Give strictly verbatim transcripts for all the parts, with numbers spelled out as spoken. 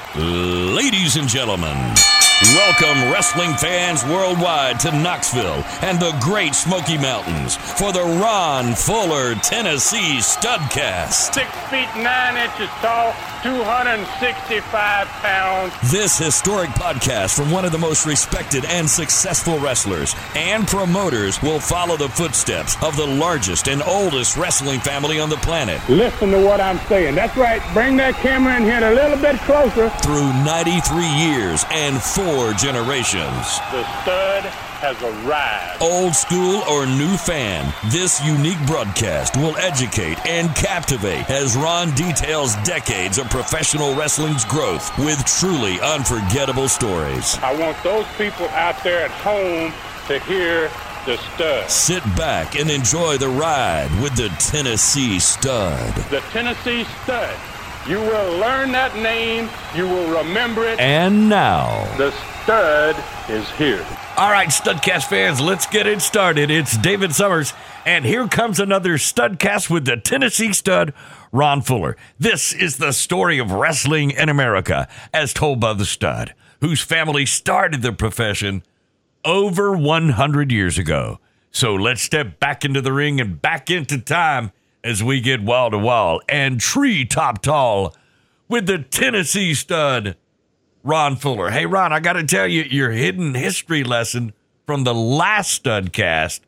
Ladies and gentlemen, welcome wrestling fans worldwide to Knoxville and the Great Smoky Mountains for the Ron Fuller Tennessee Studcast. Six feet nine inches tall, two hundred sixty-five pounds. This historic podcast from one of the most respected and successful wrestlers and promoters will follow the footsteps of the largest and oldest wrestling family on the planet. Listen to what I'm saying. That's right. Bring that camera in here a little bit closer. Through ninety-three years and four generations. The stud has arrived. Old school or new fan, this unique broadcast will educate and captivate as Ron details decades of professional wrestling's growth with truly unforgettable stories. I want those people out there at home to hear the stud. Sit back and enjoy the ride with the Tennessee Stud. The Tennessee Stud. You will learn that name. You will remember it. And now, the stud is here. All right, Studcast fans, let's get it started. It's David Summers, and here comes another Studcast with the Tennessee Stud, Ron Fuller. This is the story of wrestling in America, as told by the Stud, whose family started the profession over one hundred years ago. So let's step back into the ring and back into time as we get wall to wall and tree top tall with the Tennessee Stud, Ron Fuller. Hey, Ron, I got to tell you, your hidden history lesson from the last Studcast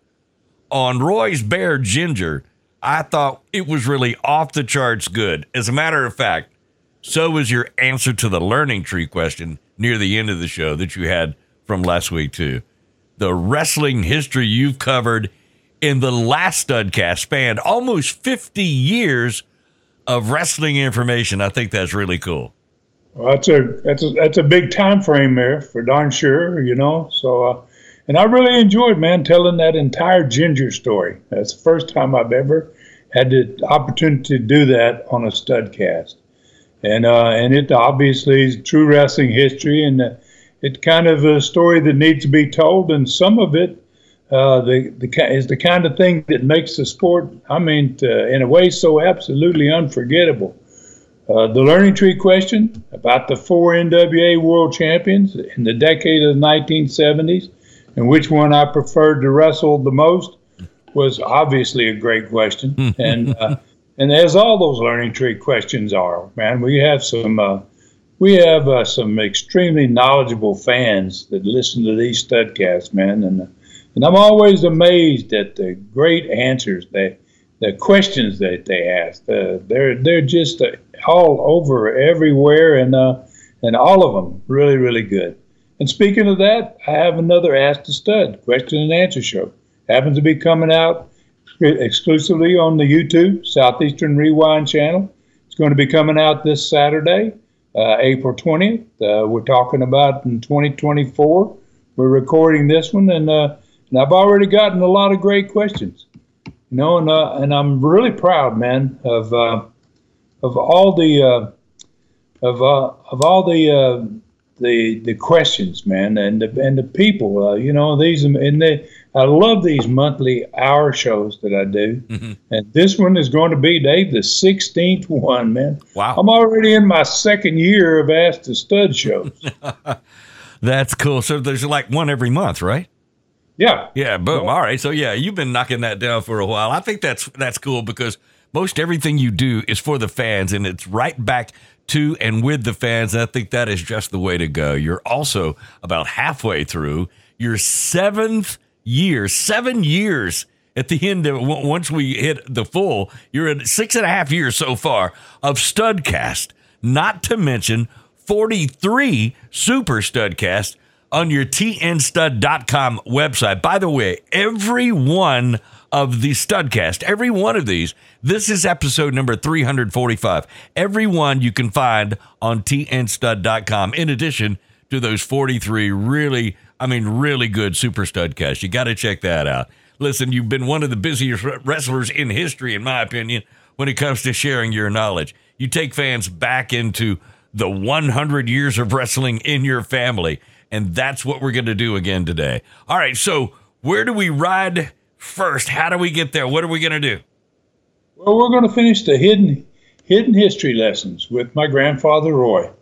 on Roy's Bear Ginger, I thought it was really off the charts good. As a matter of fact, so was your answer to the learning tree question near the end of the show that you had from last week, too. The wrestling history you've covered in the last Studcast spanned almost fifty years of wrestling information. I think that's really cool. Well, that's a that's a that's a big time frame there for darn sure, you know. So, uh, and I really enjoyed, man, telling that entire Ginger story. That's the first time I've ever had the opportunity to do that on a Studcast, and uh, and it obviously is true wrestling history, and uh, it's kind of a story that needs to be told, and some of it uh, the the is the kind of thing that makes the sport, I mean, to, in a way, so absolutely unforgettable. Uh, the learning tree question about the four N W A world champions in the decade of the nineteen seventies and which one I preferred to wrestle the most was obviously a great question. and uh, and as all those learning tree questions are, man, we have some uh, we have uh, some extremely knowledgeable fans that listen to these Studcasts, man, and uh, and I'm always amazed at the great answers they. The questions that they ask, uh, they're they're just uh, all over everywhere, and uh, and all of them really really good. And speaking of that, I have another Ask the Stud question and answer show. Happens to be coming out exclusively on the YouTube Southeastern Rewind channel. It's going to be coming out this Saturday, uh, April twentieth. Uh, we're talking about in twenty twenty-four. We're recording this one, and uh, and I've already gotten a lot of great questions. You know, and uh, and I'm really proud, man, of uh, of all the uh, of uh, of all the uh, the the questions, man, and the and the people. Uh, you know, these and they. I love these monthly hour shows that I do, mm-hmm. and this one is going to be, Dave, the sixteenth one, man. Wow! I'm already in my second year of Ask the Stud shows. That's cool. So there's like one every month, right? Yeah. Yeah, boom. All right. So, yeah, you've been knocking that down for a while. I think that's that's cool because most everything you do is for the fans, and it's right back to and with the fans. And I think that is just the way to go. You're also about halfway through your seventh year, seven years at the end of once we hit the full. You're at six and a half years so far of Studcast, not to mention forty-three Super Studcast on your T N stud dot com website. By the way, every one of the Studcast, every one of these, this is episode number three hundred forty-five. Every one you can find on T N stud dot com, in addition to those forty-three really, I mean, really good Super Studcasts. You got to check that out. Listen, you've been one of the busiest wrestlers in history, in my opinion, when it comes to sharing your knowledge. You take fans back into the one hundred years of wrestling in your family. And that's what we're going to do again today. All right, so where do we ride first? How do we get there? What are we going to do? Well, we're going to finish the hidden hidden history lessons with my grandfather, Roy.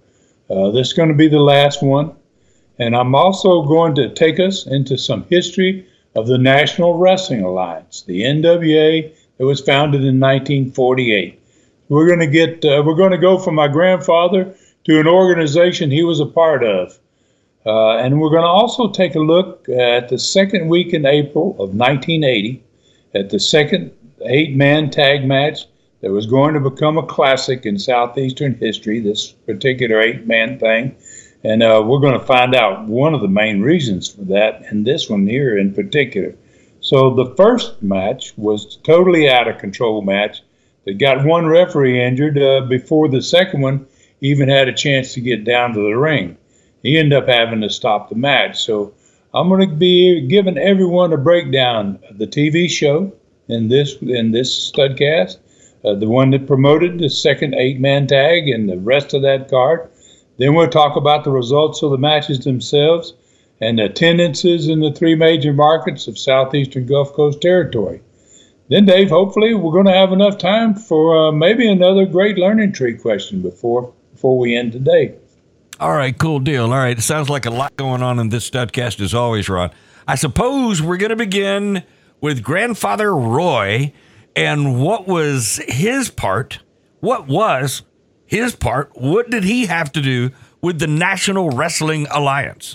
Uh, this is going to be the last one. And I'm also going to take us into some history of the National Wrestling Alliance, the N W A, that was founded in nineteen forty-eight. We're going to get, uh, we're going to go from my grandfather to an organization he was a part of. Uh, and we're going to also take a look at the second week in April of nineteen eighty, at the second eight-man tag match that was going to become a classic in Southeastern history, this particular eight-man thing. And uh, we're going to find out one of the main reasons for that, and this one here in particular. So the first match was a totally out-of-control match that got one referee injured uh, before the second one even had a chance to get down to the ring. He ended up having to stop the match. So I'm going to be giving everyone a breakdown of the T V show in this in this studcast, uh, the one that promoted the second eight-man tag and the rest of that card. Then we'll talk about the results of the matches themselves and attendances in the three major markets of Southeastern Gulf Coast territory. Then, Dave, hopefully we're going to have enough time for uh, maybe another great learning tree question before before we end today. All right, cool deal. All right, it sounds like a lot going on in this studcast as always, Ron. I suppose we're going to begin with Grandfather Roy and what was his part, what was his part, what did he have to do with the National Wrestling Alliance?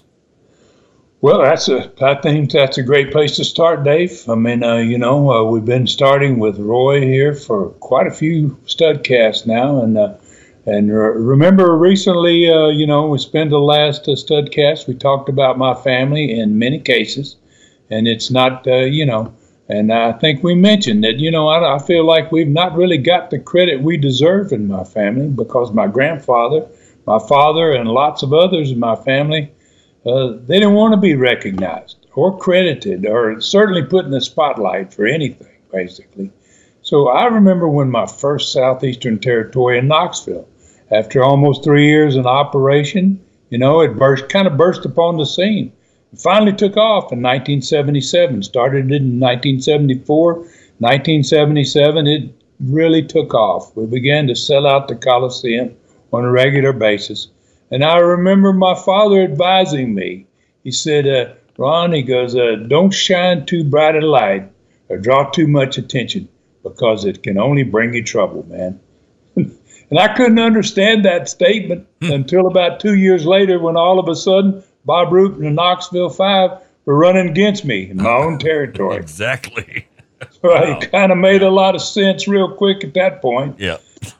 Well, that's a, I think that's a great place to start, Dave. I mean, uh, you know, uh, we've been starting with Roy here for quite a few studcasts now, and uh, And uh, remember recently, uh, you know, we spent the last uh, studcast, we talked about my family in many cases, and it's not, uh, you know, and I think we mentioned that, you know, I, I feel like we've not really got the credit we deserve in my family because my grandfather, my father, and lots of others in my family, uh, they didn't want to be recognized or credited or certainly put in the spotlight for anything, basically. So I remember when my first Southeastern Territory in Knoxville, after almost three years in operation, you know, it burst, kind of burst upon the scene. It finally took off in nineteen seventy-seven. Started in nineteen seventy-four, nineteen seventy-seven, it really took off. We began to sell out the Coliseum on a regular basis. And I remember my father advising me. He said, uh, Ron, he goes, uh, don't shine too bright a light or draw too much attention because it can only bring you trouble, man. And I couldn't understand that statement hmm. until about two years later when all of a sudden Bob Root and the Knoxville Five were running against me in my own territory. Exactly. So wow. It kind of made a lot of sense real quick at that point. Yeah.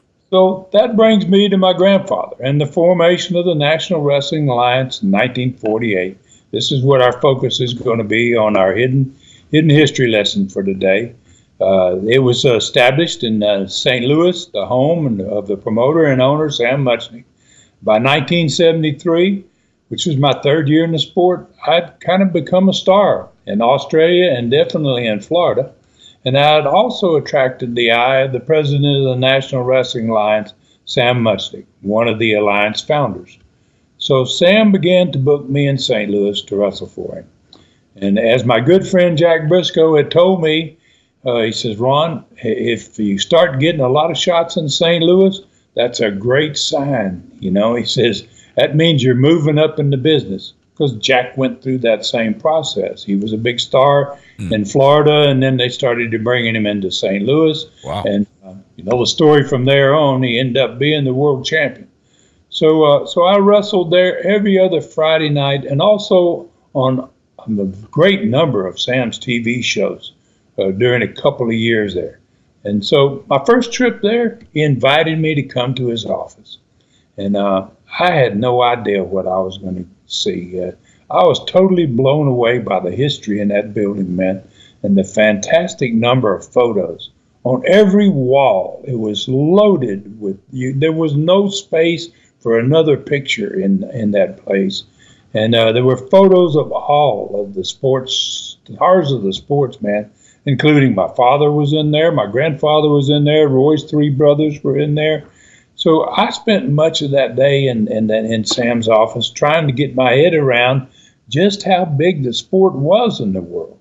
So that brings me to my grandfather and the formation of the National Wrestling Alliance in nineteen forty-eight. This is what our focus is going to be on our hidden hidden history lesson for today. Uh, it was uh, established in uh, Saint Louis, the home of the promoter and owner, Sam Muchnick. By nineteen seventy-three, which was my third year in the sport, I'd kind of become a star in Australia and definitely in Florida. And I'd also attracted the eye of the president of the National Wrestling Alliance, Sam Muchnick, one of the Alliance founders. So Sam began to book me in Saint Louis to wrestle for him. And as my good friend Jack Briscoe had told me, Uh, he says, Ron, if you start getting a lot of shots in Saint Louis, that's a great sign. You know, he says, that means you're moving up in the business because Jack went through that same process. He was a big star mm. in Florida, and then they started to bringing him into Saint Louis. Wow. And, uh, you know, the story from there on, he ended up being the world champion. So, uh, so I wrestled there every other Friday night and also on, on a great number of Sam's T V shows. Uh, during a couple of years there. And so my first trip there, he invited me to come to his office. And uh, I had no idea what I was going to see. Uh, I was totally blown away by the history in that building, man, and the fantastic number of photos. On every wall, it was loaded with, you. There was no space for another picture in, in that place. And uh, there were photos of all of the sports, stars of the sports, man, including my father was in there, my grandfather was in there, Roy's three brothers were in there. So I spent much of that day in, in, in Sam's office trying to get my head around just how big the sport was in the world.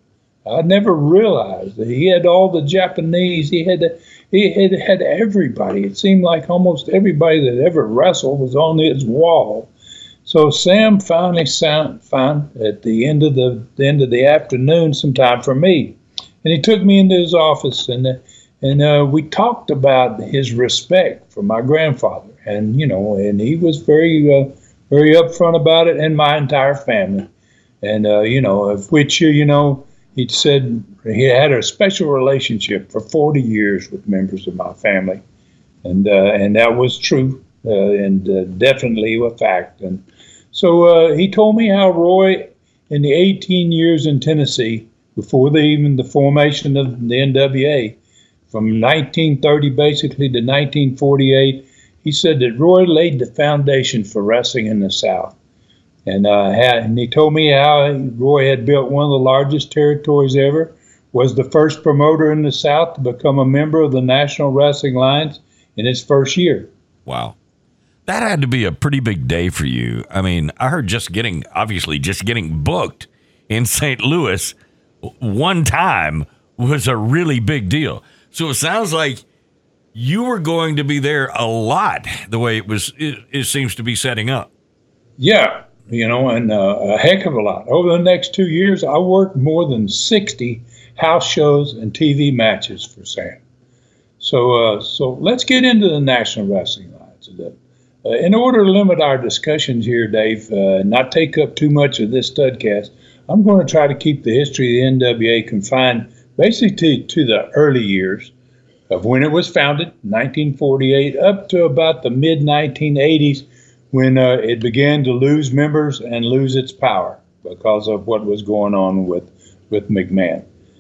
I never realized that he had all the Japanese. He had he had had everybody. It seemed like almost everybody that ever wrestled was on his wall. So Sam finally found, found at the end of the, the end of the afternoon some time for me, and he took me into his office, and uh, and uh, we talked about his respect for my grandfather, and you know, and he was very uh, very upfront about it, and my entire family, and uh, you know, of which uh, you know. He said he had a special relationship for forty years with members of my family, and uh, and that was true uh, and uh, definitely a fact. And so uh, he told me how Roy, in the eighteen years in Tennessee, before the, even the formation of the N W A, from nineteen thirty basically to nineteen forty-eight, he said that Roy laid the foundation for wrestling in the South. And, uh, had, and he told me how Roy had built one of the largest territories ever, was the first promoter in the South to become a member of the National Wrestling Alliance in his first year. Wow. That had to be a pretty big day for you. I mean, I heard just getting, obviously, just getting booked in Saint Louis one time was a really big deal. So it sounds like you were going to be there a lot, the way it was, it, it seems to be setting up. Yeah. You know, and uh, a heck of a lot. Over the next two years, I worked more than sixty house shows and T V matches for Sam. So, uh, so let's get into the National Wrestling Alliance a bit. Uh, in order to limit our discussions here, Dave, uh, not take up too much of this studcast, I'm going to try to keep the history of the N W A confined basically to, to the early years of when it was founded, nineteen forty-eight, up to about the mid nineteen eighties, when uh, it began to lose members and lose its power because of what was going on with, with McMahon.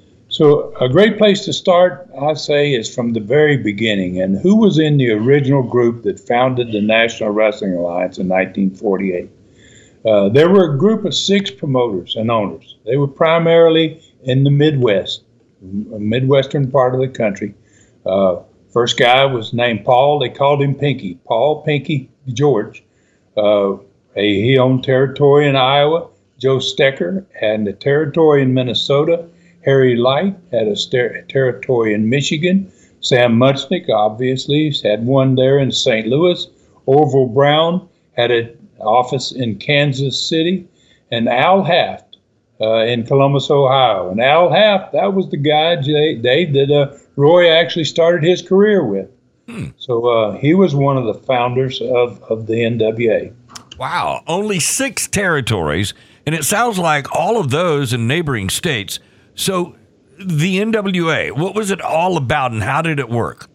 So a great place to start, I say, is from the very beginning. And who was in the original group that founded the National Wrestling Alliance in nineteen forty-eight? Uh, there were a group of six promoters and owners. They were primarily in the Midwest, Midwestern part of the country. Uh, first guy was named Paul. They called him Pinky, Paul Pinky George. Uh, he owned territory in Iowa. Joe Stecker had a territory in Minnesota. Harry Light had a ster- territory in Michigan. Sam Muchnick, obviously, had one there in Saint Louis. Orville Brown had an office in Kansas City. And Al Haft uh, in Columbus, Ohio. And Al Haft, that was the guy, Dave, that uh, Roy actually started his career with. Hmm. So uh, he was one of the founders of, of the N W A. Wow. Only six territories, and it sounds like all of those in neighboring states. So the N W A, what was it all about, and how did it work?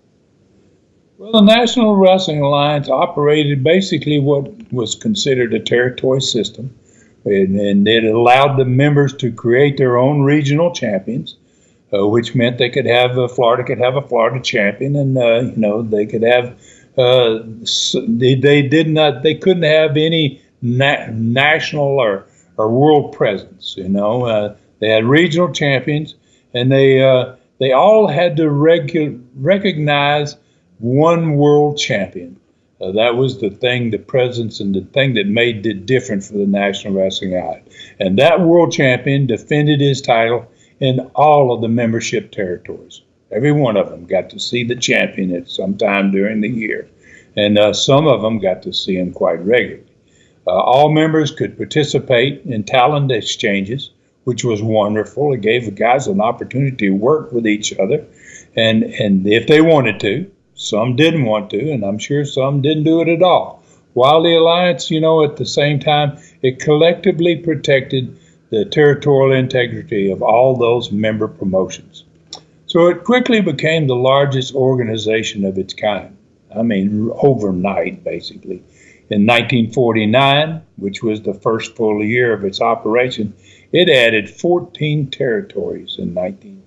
Well, the National Wrestling Alliance operated basically what was considered a territory system, and, and it allowed the members to create their own regional champions. Uh, which meant they could have uh, Florida could have a Florida champion, and uh, you know they could have uh, they, they did not they couldn't have any na- national or, or world presence. You know uh, they had regional champions, and they uh, they all had to regu- recognize one world champion. Uh, that was the thing, the presence, and the thing that made it different for the National Wrestling Alliance. And that world champion defended his title in all of the membership territories. Every one of them got to see the champion at some time during the year. And uh, some of them got to see him quite regularly. Uh, all members could participate in talent exchanges, which was wonderful. It gave the guys an opportunity to work with each other. And, and if they wanted to, some didn't want to, and I'm sure some didn't do it at all. While the Alliance, you know, at the same time, it collectively protected the territorial integrity of all those member promotions. So it quickly became the largest organization of its kind. I mean, overnight, basically. In nineteen forty-nine, which was the first full year of its operation, it added fourteen territories in nineteen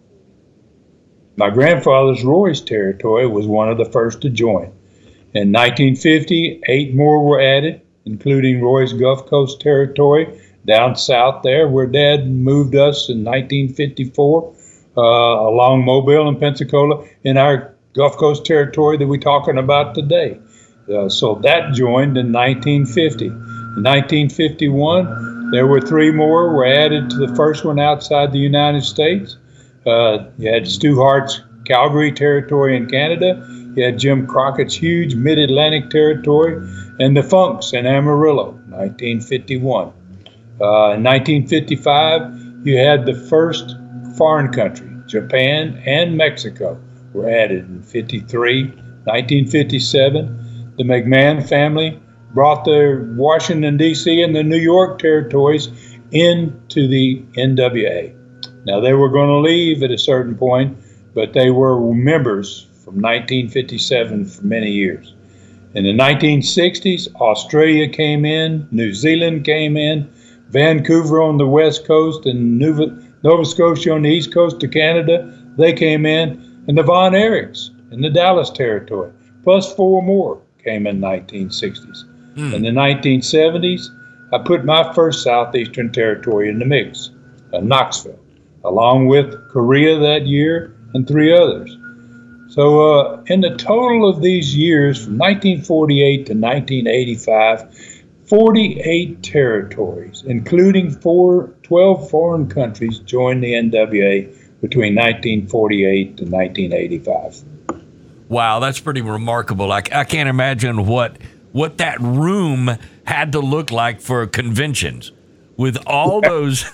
forty. My grandfather's Roy's territory was one of the first to join. In nineteen fifty, eight more were added, including Roy's Gulf Coast territory, down south there, where Dad moved us in nineteen fifty-four, uh, along Mobile and Pensacola, in our Gulf Coast territory that we're talking about today. Uh, so that joined in nineteen fifty. In nineteen fifty-one, There were three more were added to the first one outside the United States. Uh, you had Stu Hart's Calgary Territory in Canada. You had Jim Crockett's huge Mid-Atlantic Territory, and the Funks in Amarillo, nineteen fifty-one. Uh, in nineteen fifty-five, you had the first foreign country, Japan and Mexico, were added in fifty-three. nineteen fifty-seven, the McMahon family brought the Washington, D C and the New York territories into the N W A. Now, they were going to leave at a certain point, but they were members from nineteen fifty-seven for many years. In the nineteen sixties, Australia came in, New Zealand came in, Vancouver on the west coast and Nova, Nova Scotia on the east coast of Canada, they came in, and the Von Erichs in the Dallas territory, plus four more came in nineteen sixties. Mm. In the nineteen seventies, I put my first Southeastern territory in the mix, uh, Knoxville, along with Korea that year and three others. So uh, in the total of these years, from nineteen forty-eight to nineteen eighty-five, forty-eight territories, including four, twelve foreign countries, joined the N W A between nineteen forty-eight to nineteen eighty-five. Wow, that's pretty remarkable. I, I can't imagine what what that room had to look like for conventions with all those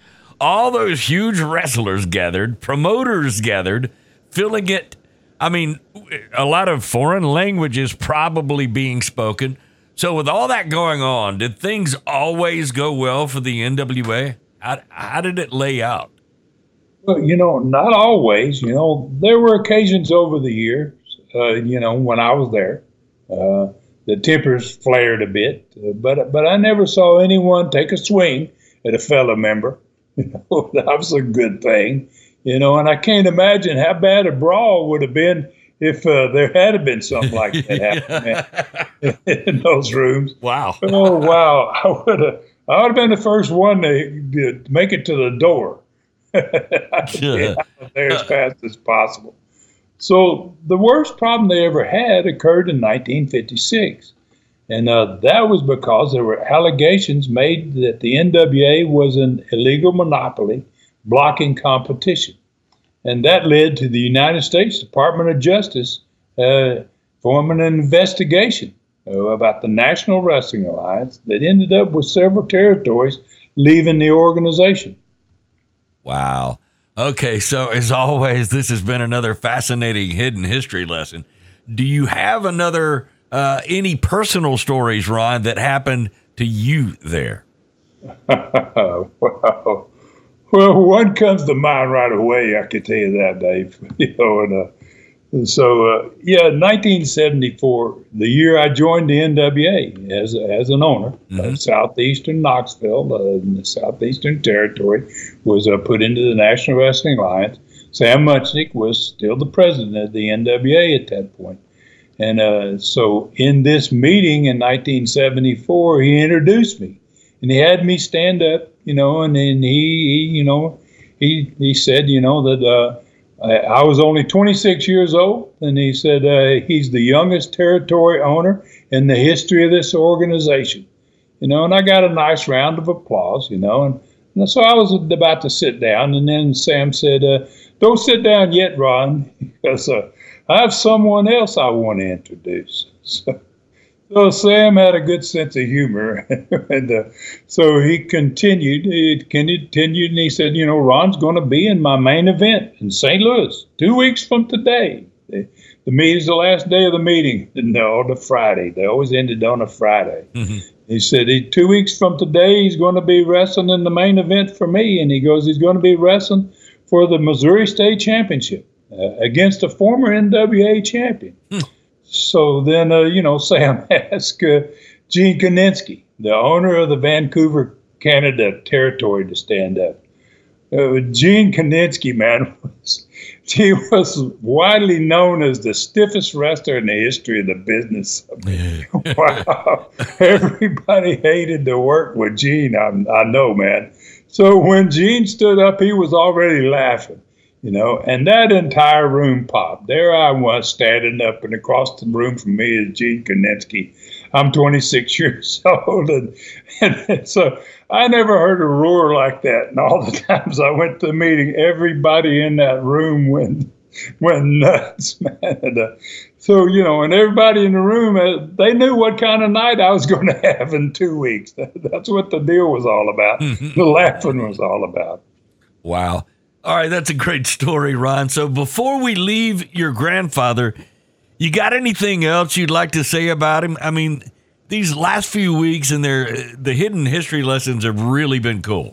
all those huge wrestlers gathered, promoters gathered, filling it. I mean, a lot of foreign languages probably being spoken. So with all that going on, did things always go well for the N W A? How, how did it lay out? Well, you know, not always. You know, there were occasions over the years, uh, you know, when I was there, uh, the tempers flared a bit. Uh, but but I never saw anyone take a swing at a fellow member. You know, that was a good thing. You know, and I can't imagine how bad a brawl would have been if uh, there had been something like that happening in those rooms. Wow. Oh, wow. I would have I would have been the first one to, to make it to the door. Get out of there as fast as possible. So the worst problem they ever had occurred in nineteen fifty-six. And uh, that was because there were allegations made that the N W A was an illegal monopoly blocking competition. And that led to the United States Department of Justice uh, forming an investigation uh, about the National Wrestling Alliance that ended up with several territories leaving the organization. Wow. Okay, so as always, this has been another fascinating hidden history lesson. Do you have another, uh, any personal stories, Ron, that happened to you there? Wow. Well, one comes to mind right away, I can tell you that, Dave. You know, and, uh, and so, uh, yeah, nineteen seventy-four, the year I joined the N W A as as an owner mm-hmm. of Southeastern Knoxville, uh, in the Southeastern Territory, was uh, put into the National Wrestling Alliance. Sam Muchnick was still the president of the N W A at that point. And uh, so in this meeting in nineteen seventy-four, he introduced me. And he had me stand up, you know, and then he, he you know, he he said, you know, that uh, I, I was only twenty-six years old. And he said uh, he's the youngest territory owner in the history of this organization. You know, and I got a nice round of applause, you know. And, and so I was about to sit down. And then Sam said, uh, don't sit down yet, Ron, because uh, I have someone else I want to introduce. So, So Sam had a good sense of humor, and uh, so he continued, he continued, and he said, you know, Ron's going to be in my main event in Saint Louis two weeks from today. The, the meeting's the last day of the meeting. No, the Friday. They always ended on a Friday. Mm-hmm. He said, he, two weeks from today, he's going to be wrestling in the main event for me, and he goes, he's going to be wrestling for the Missouri State Championship uh, against a former N W A champion. Hmm. So then, uh, you know, Sam asked uh, Gene Kaninsky, the owner of the Vancouver, Canada territory, to stand up. Uh, Gene Kaninsky, man, was, he was widely known as the stiffest wrestler in the history of the business. Wow. Everybody hated to work with Gene, I, I know, man. So when Gene stood up, he was already laughing. You know, and that entire room popped. There I was standing up, and across the room from me is Gene Kaninsky. I'm twenty-six years old, and, and so I never heard a roar like that. And all the times I went to the meeting, everybody in that room went went nuts, man. And, uh, so you know, and everybody in the room, uh, they knew what kind of night I was going to have in two weeks. That, that's what the deal was all about. The laughing was all about. Wow. All right, that's a great story, Ron. So before we leave your grandfather, you got anything else you'd like to say about him? I mean, these last few weeks and their the hidden history lessons have really been cool.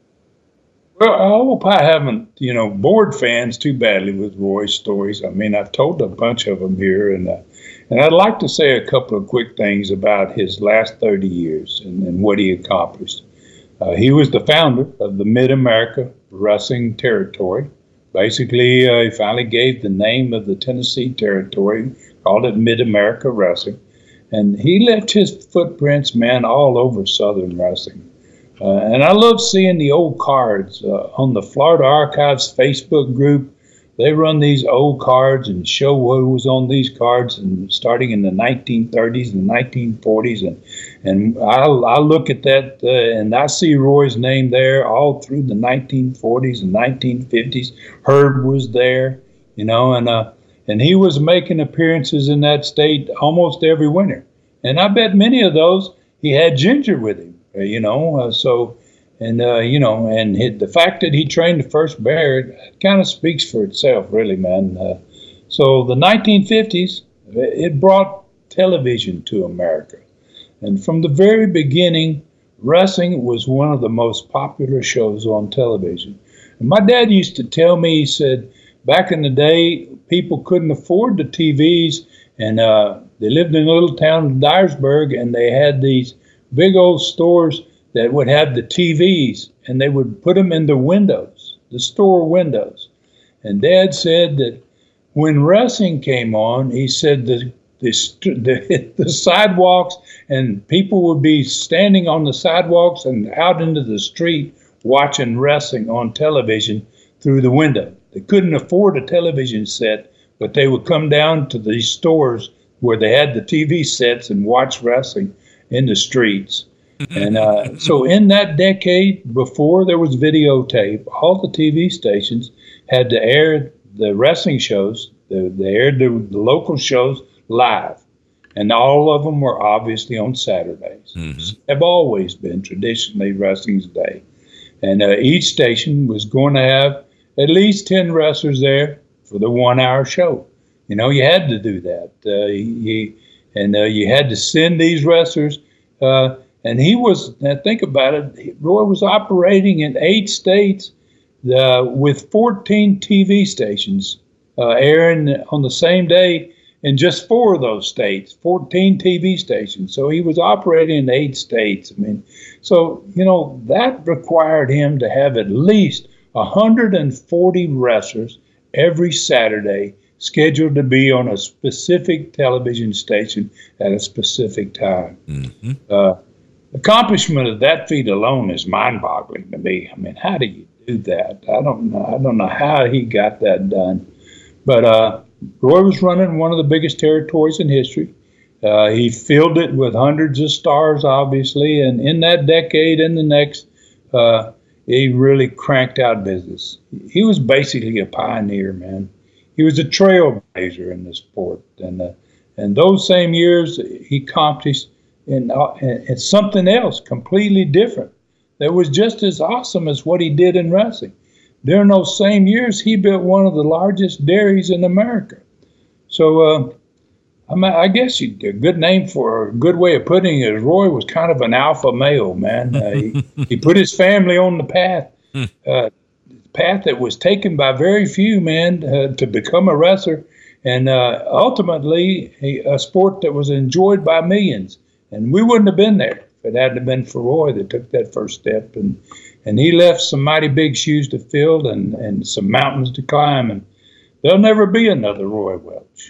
Well, I hope I haven't, you know, bored fans too badly with Roy's stories. I mean, I've told a bunch of them here, and uh, and I'd like to say a couple of quick things about his last thirty years and, and what he accomplished. Uh, he was the founder of the Mid-America Wrestling Territory. Basically, uh, he finally gave the name of the Tennessee Territory, called it Mid-America Wrestling. And he left his footprints, man, all over Southern wrestling. Uh, and I love seeing the old cards uh, on the Florida Archives Facebook group. They run these old cards and show what was on these cards, and starting in the nineteen thirties and nineteen forties, and and I I look at that uh, and I see Roy's name there all through the nineteen forties and nineteen fifties. Herb was there, you know, and uh and he was making appearances in that state almost every winter, and I bet many of those he had Ginger with him, uh, you know, uh, so. And, uh, you know, and hit, the fact that he trained the first bear, it kind of speaks for itself, really, man. Uh, so the nineteen fifties, it brought television to America. And from the very beginning, wrestling was one of the most popular shows on television. And my dad used to tell me, he said, back in the day, people couldn't afford the T Vs, and uh, they lived in a little town of Dyersburg, and they had these big old stores that would have the T Vs, and they would put them in the windows, the store windows. And Dad said that when wrestling came on, he said the the, the, the sidewalks, and people would be standing on the sidewalks and out into the street watching wrestling on television through the window. They couldn't afford a television set, but they would come down to these stores where they had the T V sets and watch wrestling in the streets. And uh, so in that decade, before there was videotape, all the T V stations had to air the wrestling shows. They, they aired the, the local shows live. And all of them were obviously on Saturdays. Mm-hmm. Have always been traditionally Wrestling's Day. And uh, each station was going to have at least ten wrestlers there for the one-hour show. You know, you had to do that. Uh, you, and uh, you had to send these wrestlers uh, And he was, now think about it, Roy was operating in eight states uh, with fourteen T V stations uh, airing on the same day in just four of those states, fourteen T V stations. So he was operating in eight states. I mean, so, you know, that required him to have at least one hundred forty wrestlers every Saturday scheduled to be on a specific television station at a specific time. Mm-hmm. Uh, accomplishment of that feat alone is mind-boggling to me. I mean, how do you do that? I don't know. I don't know how he got that done. But uh, Roy was running one of the biggest territories in history. Uh, he filled it with hundreds of stars, obviously, and in that decade and the next, uh, he really cranked out business. He was basically a pioneer, man. He was a trailblazer in the sport, and uh, and those same years he accomplished in, uh, in something else completely different that was just as awesome as what he did in wrestling. During those same years, he built one of the largest dairies in America. So, uh, I mean, I guess a good name for a good way of putting it is Roy was kind of an alpha male, man. Uh, he, he put his family on the path. Uh, path that was taken by very few, man, uh, to become a wrestler, and uh, ultimately a, a sport that was enjoyed by millions. And we wouldn't have been there if it hadn't been for Roy that took that first step. And and he left some mighty big shoes to fill and, and some mountains to climb. And there'll never be another Roy Welch.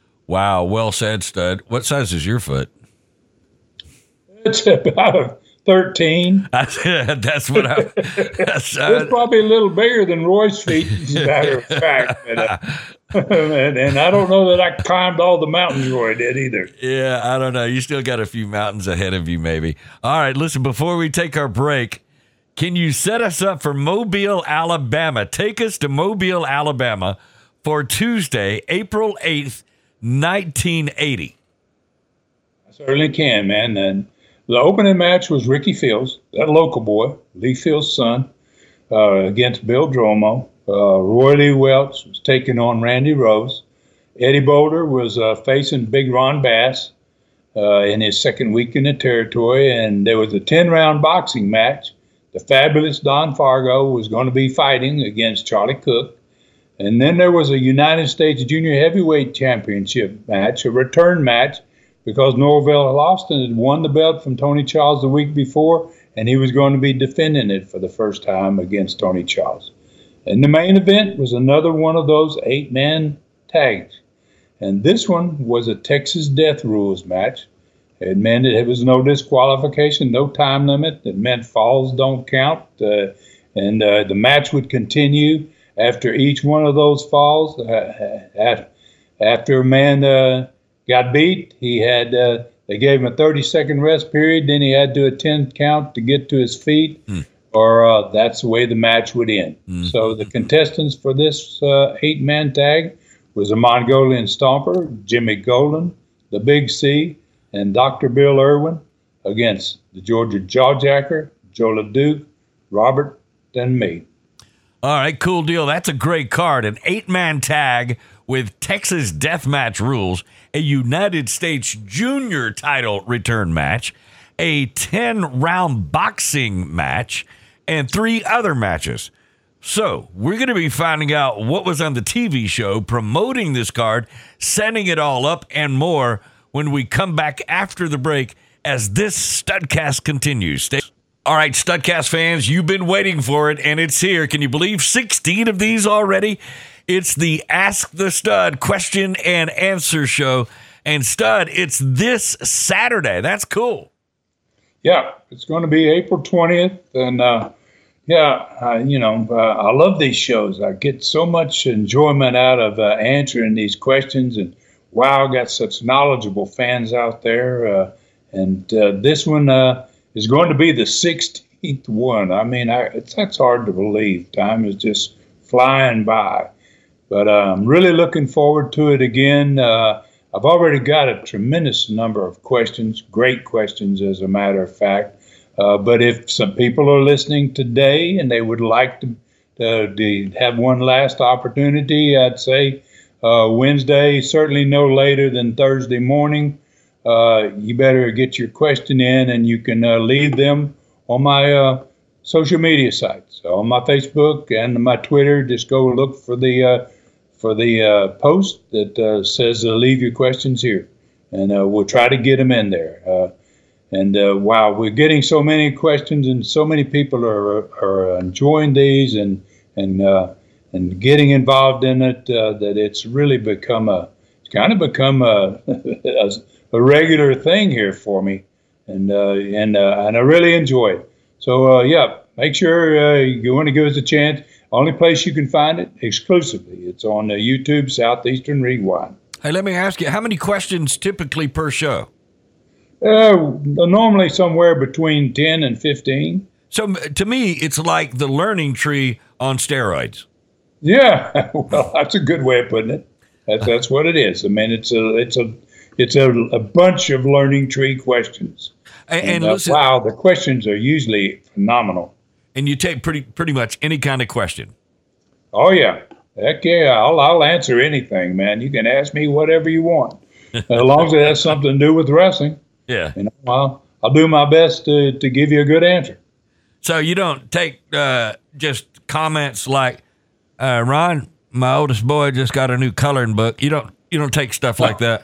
Wow, well said, Stud. What size is your foot? It's about a thirteen. That's what I. That's, uh, It's probably a little bigger than Roy's feet, as a matter of fact. But, uh, and, and I don't know that I climbed all the mountains Roy did either. Yeah, I don't know. You still got a few mountains ahead of you, maybe. All right, listen, before we take our break, can you set us up for Mobile, Alabama? Take us to Mobile, Alabama for Tuesday, April eighth, nineteen eighty. I certainly can, man. And the opening match was Ricky Fields, that local boy, Lee Fields' son, uh, against Bill Dromo. Uh, Roy Lee Welch was taking on Randy Rose. Eddie Boulder was uh, facing Big Ron Bass uh, in his second week in the territory. And there was a ten-round boxing match. The fabulous Don Fargo was going to be fighting against Charlie Cook. And then there was a United States Junior Heavyweight Championship match, a return match, because Norvell Lofton had won the belt from Tony Charles the week before, and he was going to be defending it for the first time against Tony Charles. And the main event was another one of those eight-man tags. And this one was a Texas Death Rules match. It meant it was no disqualification, no time limit. It meant falls don't count. Uh, and uh, the match would continue after each one of those falls. Uh, after a man uh, got beat, he had uh, they gave him a thirty-second rest period. Then he had to do a ten count to get to his feet, mm. or uh, that's the way the match would end. Mm. So the contestants for this uh, eight-man tag was a Mongolian Stomper, Jimmy Golden, the Big C, and Doctor Bill Irwin against the Georgia Jawjacker, Joe LeDuc, Robert, and me. All right, cool deal. That's a great card. An eight-man tag with Texas Deathmatch rules, a United States Junior title return match, a ten-round boxing match, and three other matches. So we're going to be finding out what was on the T V show, promoting this card, setting it all up, and more when we come back after the break as this Studcast continues. Stay- All right, Studcast fans, you've been waiting for it, and it's here. Can you believe sixteen of these already? It's the Ask the Stud question and answer show. And Stud, it's this Saturday. That's cool. Yeah, it's going to be April twentieth. And, uh, yeah, uh, you know, uh, I love these shows. I get so much enjoyment out of uh, answering these questions. And, wow, I got such knowledgeable fans out there. Uh, and uh, this one uh, is going to be the sixteenth one. I mean, I, it's, that's hard to believe. Time is just flying by. But uh, I'm really looking forward to it again. Uh, I've already got a tremendous number of questions, great questions, as a matter of fact. Uh, but if some people are listening today and they would like to, uh, to have one last opportunity, I'd say uh, Wednesday, certainly no later than Thursday morning. Uh, you better get your question in, and you can uh, leave them on my uh, social media sites, on my Facebook and my Twitter. Just go look for the uh, for the uh, post that uh, says uh, leave your questions here, and uh, we'll try to get them in there. Uh, and uh, wow, we're getting so many questions, and so many people are are enjoying these and and uh, and getting involved in it uh, that it's really become a it's kind of become a a, a regular thing here for me, and uh, and uh, and I really enjoy it. So uh, yeah, make sure uh, you want to give us a chance. Only place you can find it exclusively. It's on uh, YouTube, Southeastern Rewind. Hey, let me ask you, how many questions typically per show? Uh, normally somewhere between ten and fifteen. So to me, it's like the learning tree on steroids. Yeah, well, that's a good way of putting it. That's that's what it is. I mean, it's a it's a it's a, a bunch of learning tree questions. And, and, and uh, listen, wow, the questions are usually phenomenal. And you take pretty pretty much any kind of question. Oh yeah, heck yeah! I'll I'll answer anything, man. You can ask me whatever you want, as long as it has something to do with wrestling. Yeah, you know, I'll I'll do my best to to give you a good answer. So you don't take uh, just comments like, uh, Ron, my oldest boy just got a new coloring book. You don't you don't take stuff like that.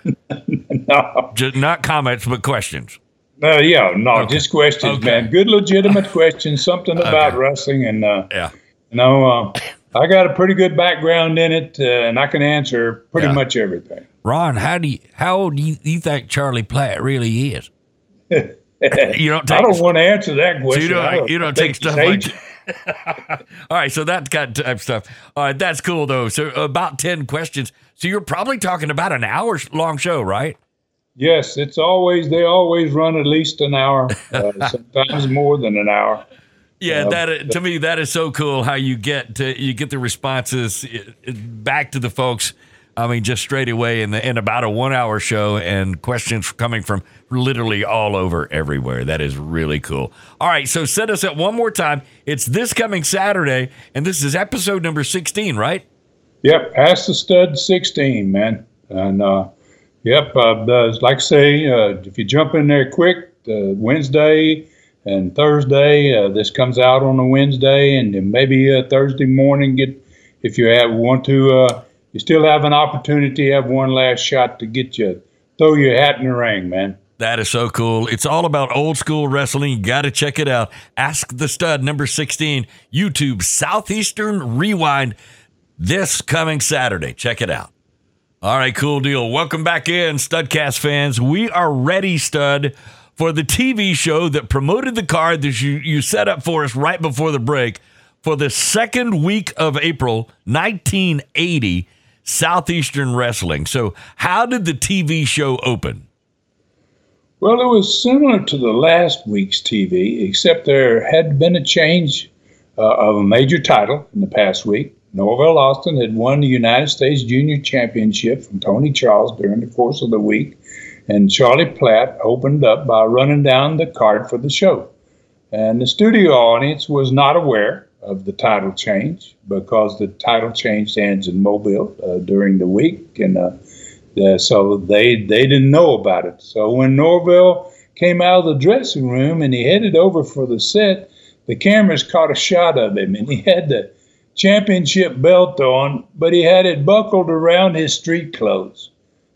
No, just not comments, but questions. Uh, yeah, no, okay. Just questions, okay. man. Good, legitimate questions, something about okay. wrestling. And, uh, yeah. you know, uh, I got a pretty good background in it, uh, and I can answer pretty yeah. much everything. Ron, how do you, how old do you, you think Charlie Platt really is? You don't take, I don't want to answer that question. So you don't, I don't, you don't take stuff like All right, so that got type stuff. All right, that's cool, though. So about ten questions. So you're probably talking about an hour-long show, right? Yes, it's always, they always run at least an hour, uh, sometimes more than an hour. Yeah, uh, that to me, that is so cool how you get to, you get the responses back to the folks. I mean, just straight away in the in about a one-hour show, and questions coming from literally all over everywhere. That is really cool. All right, so set us up one more time. It's this coming Saturday, and this is episode number sixteen, right? Yep, Ask the Stud sixteen, man. And, uh, yep, uh, like I say, uh, if you jump in there quick, uh, Wednesday and Thursday, uh, this comes out on a Wednesday, and then maybe uh, Thursday morning, get if you have, want to, uh, you still have an opportunity to have one last shot to get you, throw your hat in the ring, man. That is so cool. It's all about old school wrestling. You got to check it out. Ask the Stud, number sixteen, YouTube, Southeastern Rewind, this coming Saturday. Check it out. All right, cool deal. Welcome back in, Studcast fans. We are ready, Stud, for the T V show that promoted the card that you, you set up for us right before the break for the second week of April, nineteen eighty, Southeastern Wrestling. So how did the T V show open? Well, it was similar to the last week's T V, except there had been a change uh, of a major title in the past week. Norvell Austin had won the United States Junior Championship from Tony Charles during the course of the week, and Charlie Platt opened up by running down the card for the show. And the studio audience was not aware of the title change because the title change hands in Mobile uh, during the week, and uh, uh, so they they didn't know about it. So when Norvell came out of the dressing room and he headed over for the set, the cameras caught a shot of him, and he had the championship belt on, but he had it buckled around his street clothes.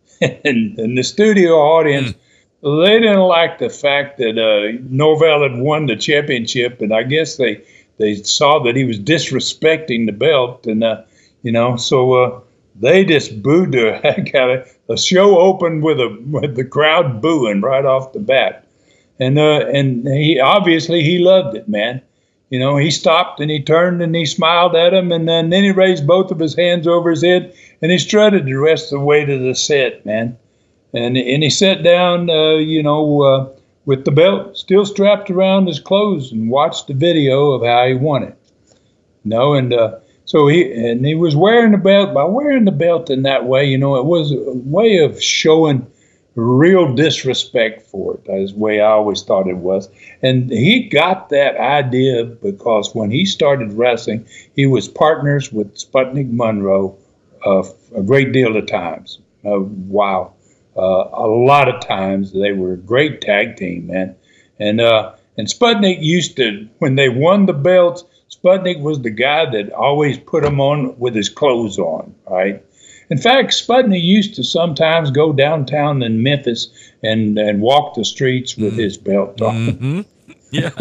and, and the studio audience, mm. they didn't like the fact that uh, Norvell had won the championship, and I guess they They saw that he was disrespecting the belt, and uh, you know, so uh, they just booed the heck out of it. The show opened with a with the crowd booing right off the bat, and uh, and he obviously he loved it, man. You know, he stopped and he turned and he smiled at him, and then, then he raised both of his hands over his head and he strutted the rest of the way to the set, man. And and he sat down, uh, you know. Uh, with the belt still strapped around his clothes, and watched the video of how he won it. You know, and uh, so he and he was wearing the belt. By wearing the belt in that way, you know, it was a way of showing real disrespect for it. That's the way I always thought it was. And he got that idea because when he started wrestling, he was partners with Sputnik Monroe uh, a great deal of times. Uh, wow. Uh, a lot of times they were a great tag team, man. And uh, and Sputnik used to, when they won the belts, Sputnik was the guy that always put them on with his clothes on, right? In fact, Sputnik used to sometimes go downtown in Memphis and, and walk the streets with his belt on. Mm-hmm. Yeah.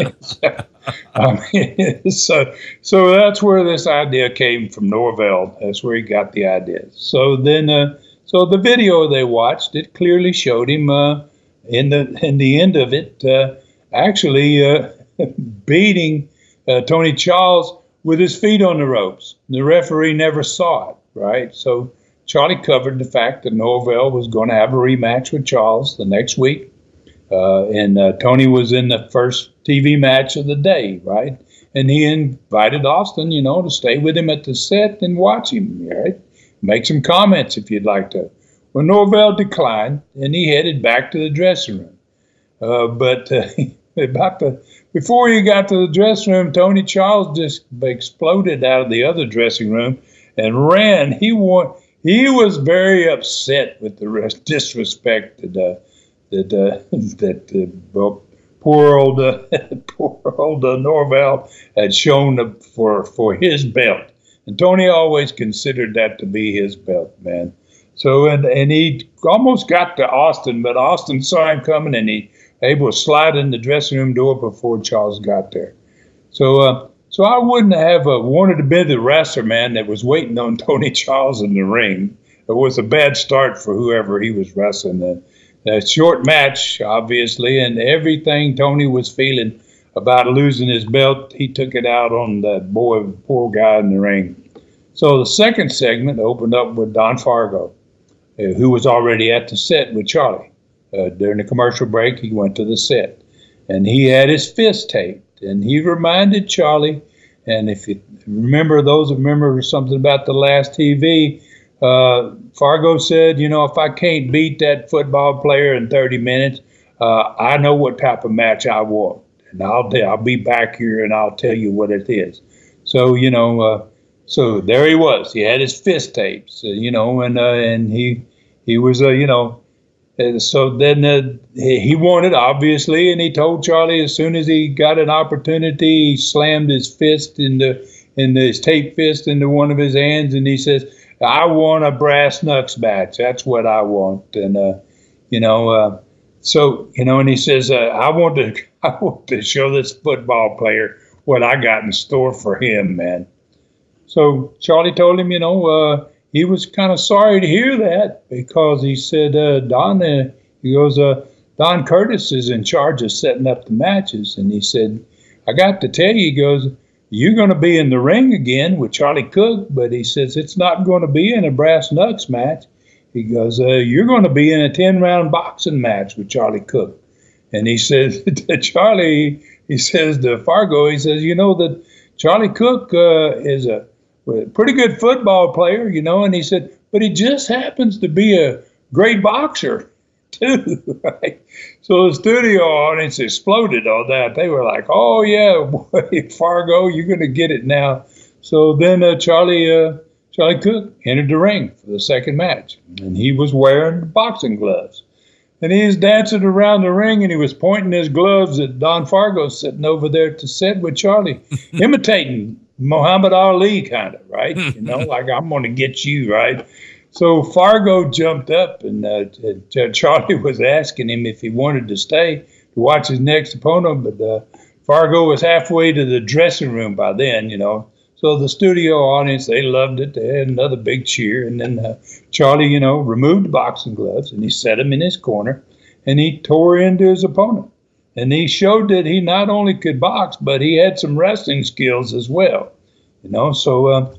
um, so, so that's where this idea came from, Norvell. That's where he got the idea. So then... Uh, So the video they watched, it clearly showed him uh, in the in the end of it uh, actually uh, beating uh, Tony Charles with his feet on the ropes. The referee never saw it, right? So Charlie covered the fact that Norvell was going to have a rematch with Charles the next week, uh, and uh, Tony was in the first T V match of the day, right? And he invited Austin, you know, to stay with him at the set and watch him, right? Make some comments if you'd like to. Well, Norvell declined, and he headed back to the dressing room. Uh, but uh, about the before he got to the dressing room, Tony Charles just exploded out of the other dressing room and ran. He won, He was very upset with the rest, disrespect that uh, that uh, that uh, well, poor old uh, poor old uh, Norvell had shown for for his belt. And Tony always considered that to be his belt, man. So, and, and he almost got to Austin, but Austin saw him coming, and he able to slide in the dressing room door before Charles got there. So, uh, so I wouldn't have uh, wanted to be the wrestler, man, that was waiting on Tony Charles in the ring. It was a bad start for whoever he was wrestling. Uh, a short match, obviously, and everything Tony was feeling about losing his belt, he took it out on that boy, poor guy in the ring. So the second segment opened up with Don Fargo, uh, who was already at the set with Charlie. Uh, during the commercial break, he went to the set, and he had his fist taped, and he reminded Charlie, and if you remember, those who remember something about the last T V, uh, Fargo said, you know, if I can't beat that football player in thirty minutes, uh, I know what type of match I want, and I'll, I'll be back here and I'll tell you what it is. So, you know, uh, so there he was. He had his fist tapes, uh, you know, and uh, and he he was, uh, you know, uh, so then uh, he, he won it, obviously, and he told Charlie as soon as he got an opportunity, he slammed his fist into, in his tape fist into one of his hands, and he says, I want a brass knucks match. That's what I want. And, uh, you know, uh, so, you know, and he says, uh, I want to I want to show this football player what I got in store for him, man. So Charlie told him, you know, uh, he was kind of sorry to hear that, because he said, uh, Don, uh, he goes, uh, Don Curtis is in charge of setting up the matches. And he said, I got to tell you, he goes, you're going to be in the ring again with Charlie Cook, but he says it's not going to be in a brass knucks match. He goes, uh, you're going to be in a ten-round boxing match with Charlie Cook. And he says to Charlie, he says to Fargo, he says, you know that Charlie Cook uh, is a pretty good football player, you know, and he said, but he just happens to be a great boxer, too, right? So the studio audience exploded on that. They were like, oh, yeah, boy, Fargo, you're going to get it now. So then uh, Charlie uh, Charlie Cook entered the ring for the second match, and he was wearing boxing gloves. And he was dancing around the ring, and he was pointing his gloves at Don Fargo sitting over there at the set with Charlie, imitating Muhammad Ali, kind of, right? You know, like, I'm going to get you, right? So Fargo jumped up, and uh, Charlie was asking him if he wanted to stay to watch his next opponent, but uh, Fargo was halfway to the dressing room by then, you know. So the studio audience, they loved it. They had another big cheer, and then uh, Charlie, you know, removed the boxing gloves, and he set them in his corner, and he tore into his opponent. And he showed that he not only could box, but he had some wrestling skills as well, you know. So, uh,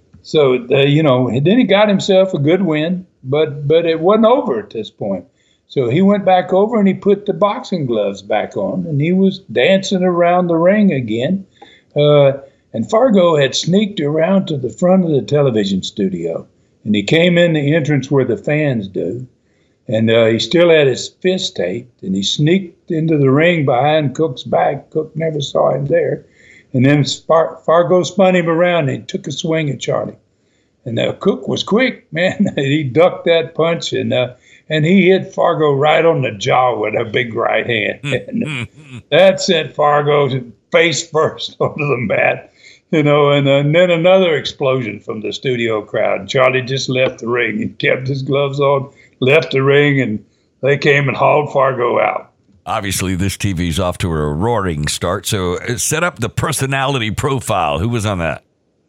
so uh, you know, and then he got himself a good win, but but it wasn't over at this point. So he went back over and he put the boxing gloves back on, and he was dancing around the ring again. Uh, and Fargo had sneaked around to the front of the television studio, and he came in the entrance where the fans do. And uh, he still had his fist taped, and he sneaked into the ring behind Cook's back. Cook never saw him there. And then Far- Fargo spun him around, and he took a swing at Charlie. And uh, Cook was quick, man. He ducked that punch, and uh, and he hit Fargo right on the jaw with a big right hand. And that sent Fargo face first onto the mat, you know, and, uh, and then another explosion from the studio crowd. Charlie just left the ring. He kept his gloves on, left the ring, and they came and hauled Fargo out. Obviously, this T V's off to a roaring start. So set up the personality profile. Who was on that?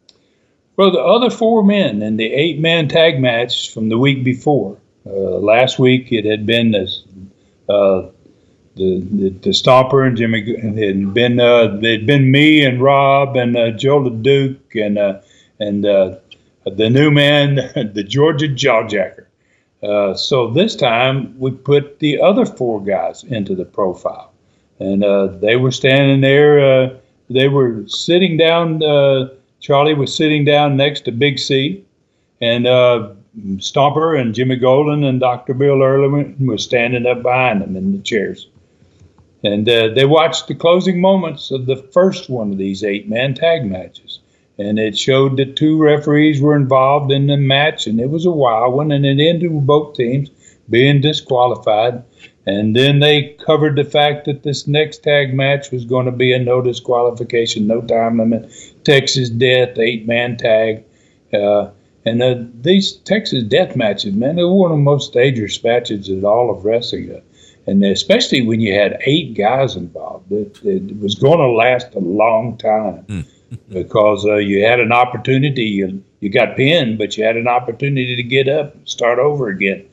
Well, the other four men in the eight-man tag match from the week before. Uh, last week, it had been this, uh, the, the the Stomper and Jimmy. It had been uh, it had been me and Rob and uh, Joe LeDuc and uh, and uh, the new man, the Georgia Jawjacker. Uh, so this time we put the other four guys into the profile, and uh, they were standing there. Uh, they were sitting down. Uh, Charlie was sitting down next to Big C, and uh, Stomper and Jimmy Golden and Doctor Bill Ehrlichman was standing up behind them in the chairs. And uh, they watched the closing moments of the first one of these eight-man tag matches. And it showed that two referees were involved in the match, and it was a wild one, and it ended with both teams being disqualified. And then they covered the fact that this next tag match was going to be a no disqualification, no time limit, Texas Death, eight-man tag. Uh, and uh, these Texas Death matches, man, they were one of the most dangerous matches in all of wrestling. Uh, and especially when you had eight guys involved, it, it was going to last a long time. Mm. Because uh, you had an opportunity, you, you got pinned, but you had an opportunity to get up and start over again. Yeah.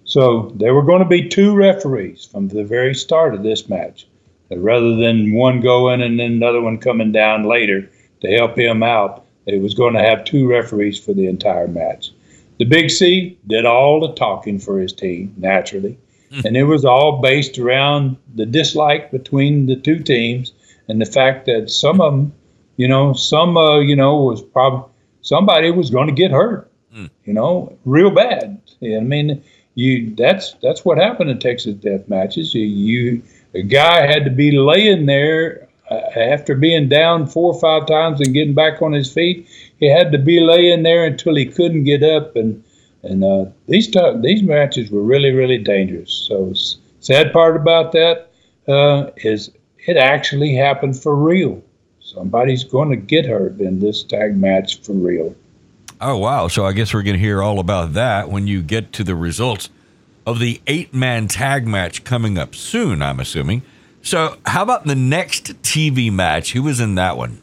So there were going to be two referees from the very start of this match, rather than one going and then another one coming down later to help him out. It was going to have two referees for the entire match. The Big C did all the talking for his team, naturally, mm. and it was all based around the dislike between the two teams and the fact that some of them, you know, some, uh, you know, was probably somebody was going to get hurt, mm. you know, real bad. I mean, you that's that's what happened in Texas death matches. You, you a guy had to be laying there uh, after being down four or five times and getting back on his feet. He had to be laying there until he couldn't get up, and and uh, these t- these matches were really really dangerous. So sad part about that uh, is it actually happened for real. Somebody's going to get hurt in this tag match for real. Oh, wow. So I guess we're going to hear all about that when you get to the results of the eight-man tag match coming up soon, I'm assuming. So how about the next T V match? Who was in that one?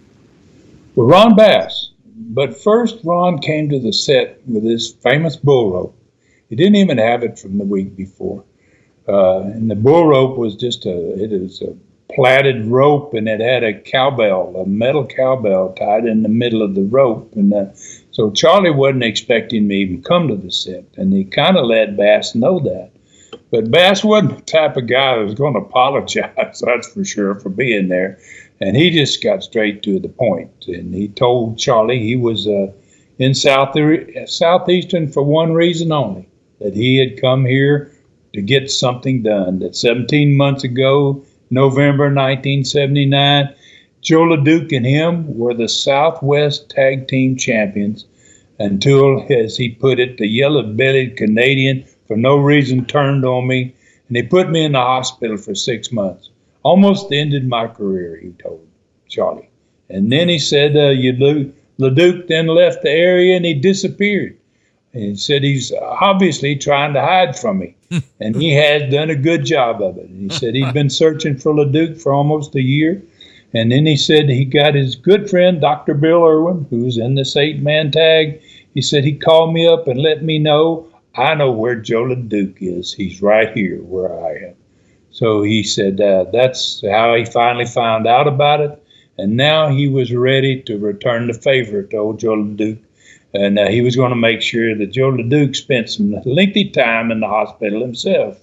Well, Ron Bass. But first, Ron came to the set with his famous bull rope. He didn't even have it from the week before. Uh, and the bull rope was just a, it was a plaited rope, and it had a cowbell, a metal cowbell tied in the middle of the rope. And uh, so Charlie wasn't expecting me to even come to the set, and he kind of let Bass know that. But Bass wasn't the type of guy that was going to apologize, that's for sure, for being there. And he just got straight to the point. And he told Charlie he was uh, in South Southeastern for one reason only, that he had come here to get something done. That seventeen months ago, November nineteen seventy-nine, Joe LeDuc and him were the Southwest Tag Team Champions until, as he put it, the yellow-bellied Canadian for no reason turned on me, and he put me in the hospital for six months. Almost ended my career, he told Charlie. And then he said, uh, LeDuc then left the area and he disappeared. And he said he's obviously trying to hide from me. And he has done a good job of it. And he said he'd been searching for LeDuc for almost a year. And then he said he got his good friend, Doctor Bill Irwin, who's in this eight-man tag. He said he called me up and let me know, I know where Joe LeDuc is. He's right here where I am. So he said uh, that's how he finally found out about it. And now he was ready to return the favor to old Joe LeDuc. And uh, he was going to make sure that Joe LeDuc spent some lengthy time in the hospital himself.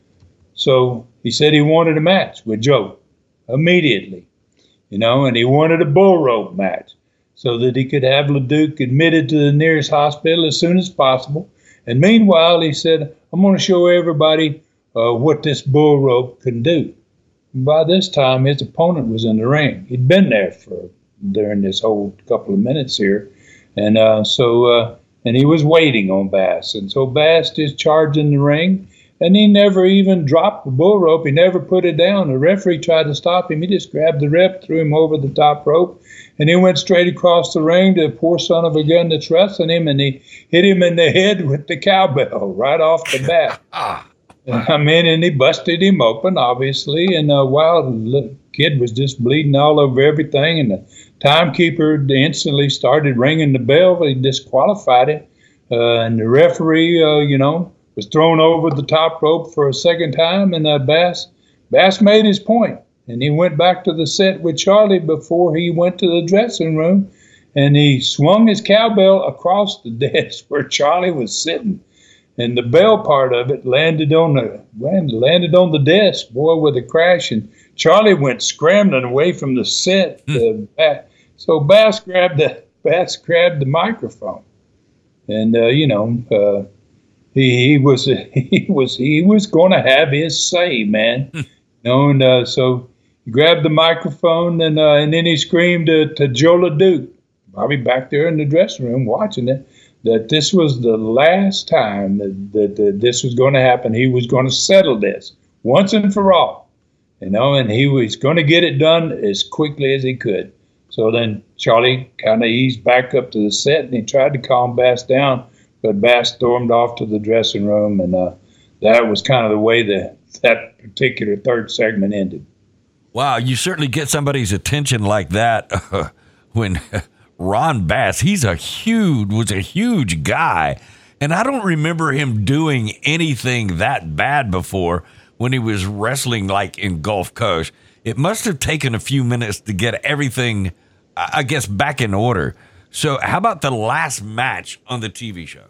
So he said he wanted a match with Joe immediately, you know, and he wanted a bull rope match so that he could have LeDuc admitted to the nearest hospital as soon as possible. And meanwhile, he said, I'm going to show everybody uh, what this bull rope can do. And by this time, his opponent was in the ring. He'd been there for during this whole couple of minutes here. And uh, so, uh, and he was waiting on Bass. And so Bass just charged in the ring, and he never even dropped the bull rope. He never put it down. The referee tried to stop him. He just grabbed the rep, threw him over the top rope, and he went straight across the ring to the poor son of a gun that's wrestling him, and he hit him in the head with the cowbell right off the bat. I mean, and he busted him open, obviously, and uh, while the kid was just bleeding all over everything, and the timekeeper instantly started ringing the bell. He disqualified it, uh, and the referee, uh, you know, was thrown over the top rope for a second time, and uh, Bass, Bass made his point, and he went back to the set with Charlie before he went to the dressing room, and he swung his cowbell across the desk where Charlie was sitting. And the bell part of it landed on the landed on the desk, boy, with a crash. And Charlie went scrambling away from the set. Mm. Uh, so Bass grabbed the Bass grabbed the microphone, and uh, you know uh, he, he was he was he was going to have his say, man. Mm. You know, and uh, so he grabbed the microphone, and uh, and then he screamed to, to Joe LeDuc, probably back there in the dressing room watching it, that this was the last time that, that, that this was going to happen. He was going to settle this once and for all, you know, and he was going to get it done as quickly as he could. So then Charlie kind of eased back up to the set, and he tried to calm Bass down, but Bass stormed off to the dressing room, and uh, that was kind of the way the, that particular third segment ended. Wow, you certainly get somebody's attention like that uh, when... Ron Bass, he's a huge, was a huge guy. And I don't remember him doing anything that bad before when he was wrestling like in Gulf Coast. It must have taken a few minutes to get everything, I guess, back in order. So how about the last match on the T V show?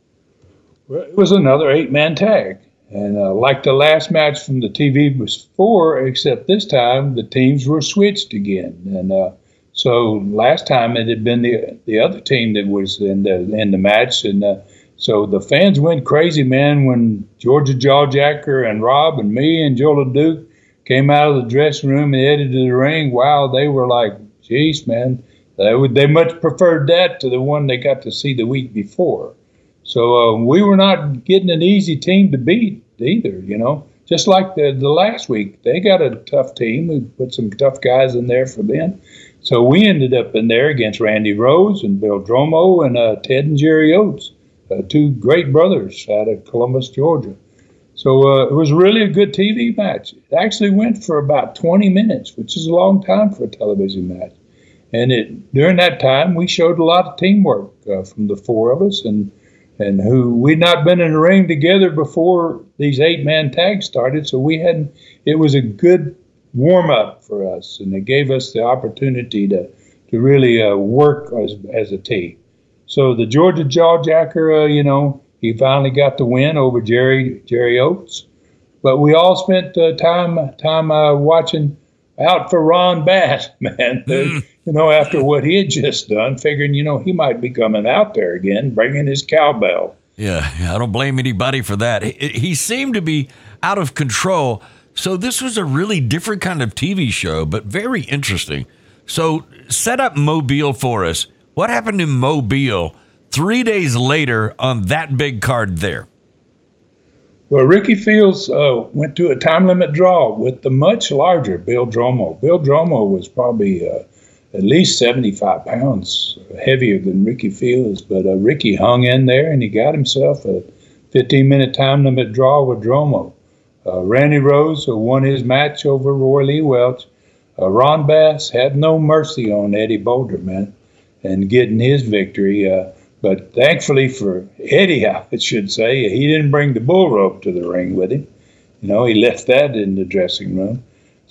Well, it was another eight-man tag. And uh, like the last match from the T V before, except this time the teams were switched again. And uh, so last time it had been the the other team that was in the in the match. And uh, so the fans went crazy, man, when Georgia Jawjacker and Rob and me and Joe LeDuc came out of the dressing room and headed to the ring. Wow, they were like, geez, man, they would they much preferred that to the one they got to see the week before. So uh, we were not getting an easy team to beat either, you know. Just like the, the last week, they got a tough team. We put some tough guys in there for them. So we ended up in there against Randy Rose and Bill Dromo and uh, Ted and Jerry Oates, uh, two great brothers out of Columbus, Georgia. So uh, it was really a good T V match. It actually went for about twenty minutes, which is a long time for a television match. And it during that time, we showed a lot of teamwork uh, from the four of us, and and who we'd not been in the ring together before these eight-man tags started, so we hadn't. It was a good warm-up for us, and it gave us the opportunity to to really uh, work as as a team. So the Georgia Jawjacker, uh, you know, he finally got the win over Jerry Jerry Oates, but we all spent uh, time time uh, watching out for Ron Bass, man. Mm. You know, after what he had just done, figuring, you know, he might be coming out there again, bringing his cowbell. Yeah, I don't blame anybody for that. He, he seemed to be out of control. So this was a really different kind of T V show, but very interesting. So set up Mobile for us. What happened in Mobile three days later on that big card there? Well, Ricky Fields uh, went to a time limit draw with the much larger Bill Dromo. Bill Dromo was probably uh, at least seventy-five pounds heavier than Ricky Fields, but uh, Ricky hung in there and he got himself a fifteen-minute time limit draw with Dromo. Uh, Randy Rose uh, won his match over Roy Lee Welch. Uh, Ron Bass had no mercy on Eddie Boulder, man, and getting his victory. Uh, But thankfully for Eddie, I should say, he didn't bring the bull rope to the ring with him. You know, he left that in the dressing room.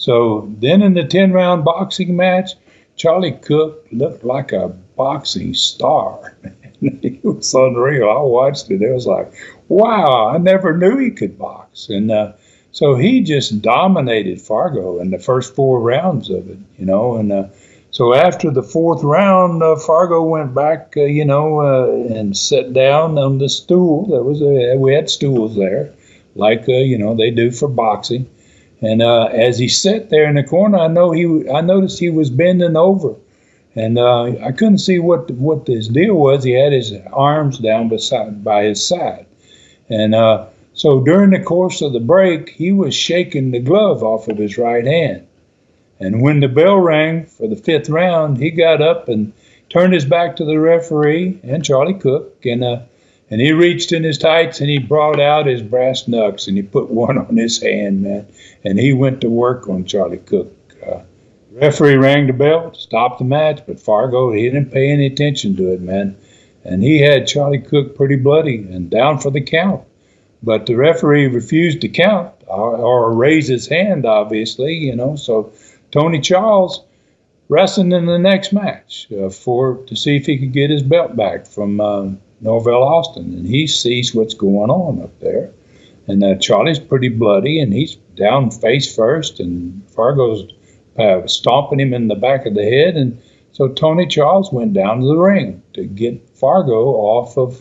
So then in the ten-round boxing match, Charlie Cook looked like a boxing star. He was unreal. I watched it. It was like, wow, I never knew he could box. And uh, so he just dominated Fargo in the first four rounds of it, you know, and uh, So after the fourth round, uh, Fargo went back, uh, you know, uh, and sat down on the stool. There was a, we had stools there, like uh, you know they do for boxing. And uh, as he sat there in the corner, I know he, I noticed he was bending over, and uh, I couldn't see what what his deal was. He had his arms down beside by his side, and uh, so during the course of the break, he was shaking the glove off of his right hand. And when the bell rang for the fifth round, he got up and turned his back to the referee and Charlie Cook, and uh, and he reached in his tights and he brought out his brass knucks and he put one on his hand, man, and he went to work on Charlie Cook. Uh, the referee rang the bell to stop the match, but Fargo, he didn't pay any attention to it, man, and he had Charlie Cook pretty bloody and down for the count. But the referee refused to count or, or raise his hand, obviously, you know, so Tony Charles wrestling in the next match uh, for to see if he could get his belt back from uh, Norvell Austin, and he sees what's going on up there. And uh, Charlie's pretty bloody, and he's down face first, and Fargo's uh, stomping him in the back of the head, and so Tony Charles went down to the ring to get Fargo off of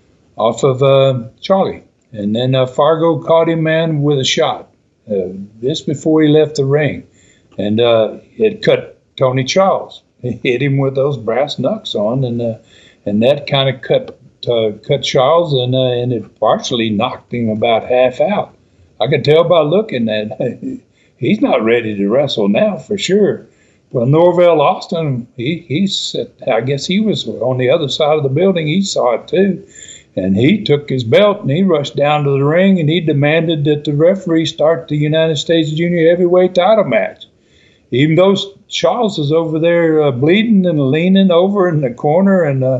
off of uh, Charlie, and then uh, Fargo caught him, man, with a shot. Uh, this before he left the ring. And uh, it cut Tony Charles. He hit him with those brass knucks on, and uh, and that kind of cut uh, cut Charles, and uh, and it partially knocked him about half out. I could tell by looking at him. He's not ready to wrestle now for sure. Well, Norvell Austin, he he's I guess he was on the other side of the building. He saw it too, and he took his belt and he rushed down to the ring and he demanded that the referee start the United States Junior Heavyweight title match. Even though Charles is over there uh, bleeding and leaning over in the corner, and uh,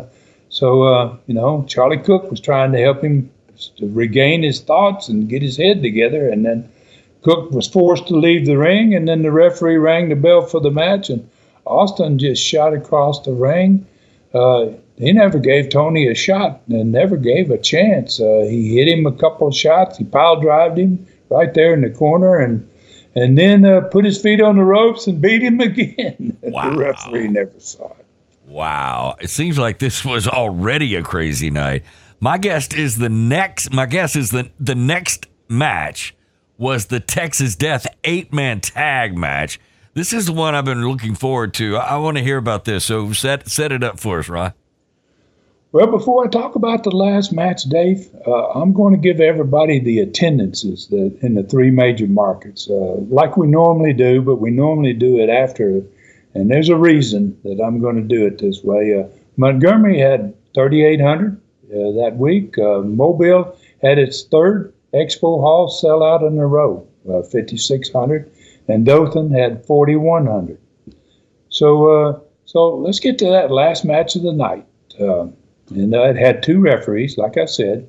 So, uh, you know, Charlie Cook was trying to help him to regain his thoughts and get his head together. And then Cook was forced to leave the ring, and then the referee rang the bell for the match, and Austin just shot across the ring. Uh, he never gave Tony a shot and never gave a chance. Uh, he hit him a couple of shots. He pile drived him right there in the corner, and and then uh, put his feet on the ropes and beat him again. Wow. The referee never saw it. Wow. It seems like this was already a crazy night. My guess is the next my guess is the the next match was the Texas Death eight-man tag match. This is the one I've been looking forward to. I, I want to hear about this. So set set it up for us, Ron. Well, before I talk about the last match, Dave, uh, I'm going to give everybody the attendances that in the three major markets, uh, like we normally do, but we normally do it after. And there's a reason that I'm going to do it this way. Uh, Montgomery had thirty-eight hundred uh, that week. Uh, Mobile had its third Expo Hall sellout in a row, uh, fifty-six hundred, and Dothan had forty-one hundred. So, uh, so let's get to that last match of the night. Uh, And uh, it had two referees, like I said,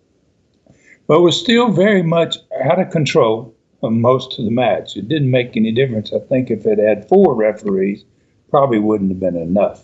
but was still very much out of control of most of the match. It didn't make any difference. I think if it had four referees, probably wouldn't have been enough.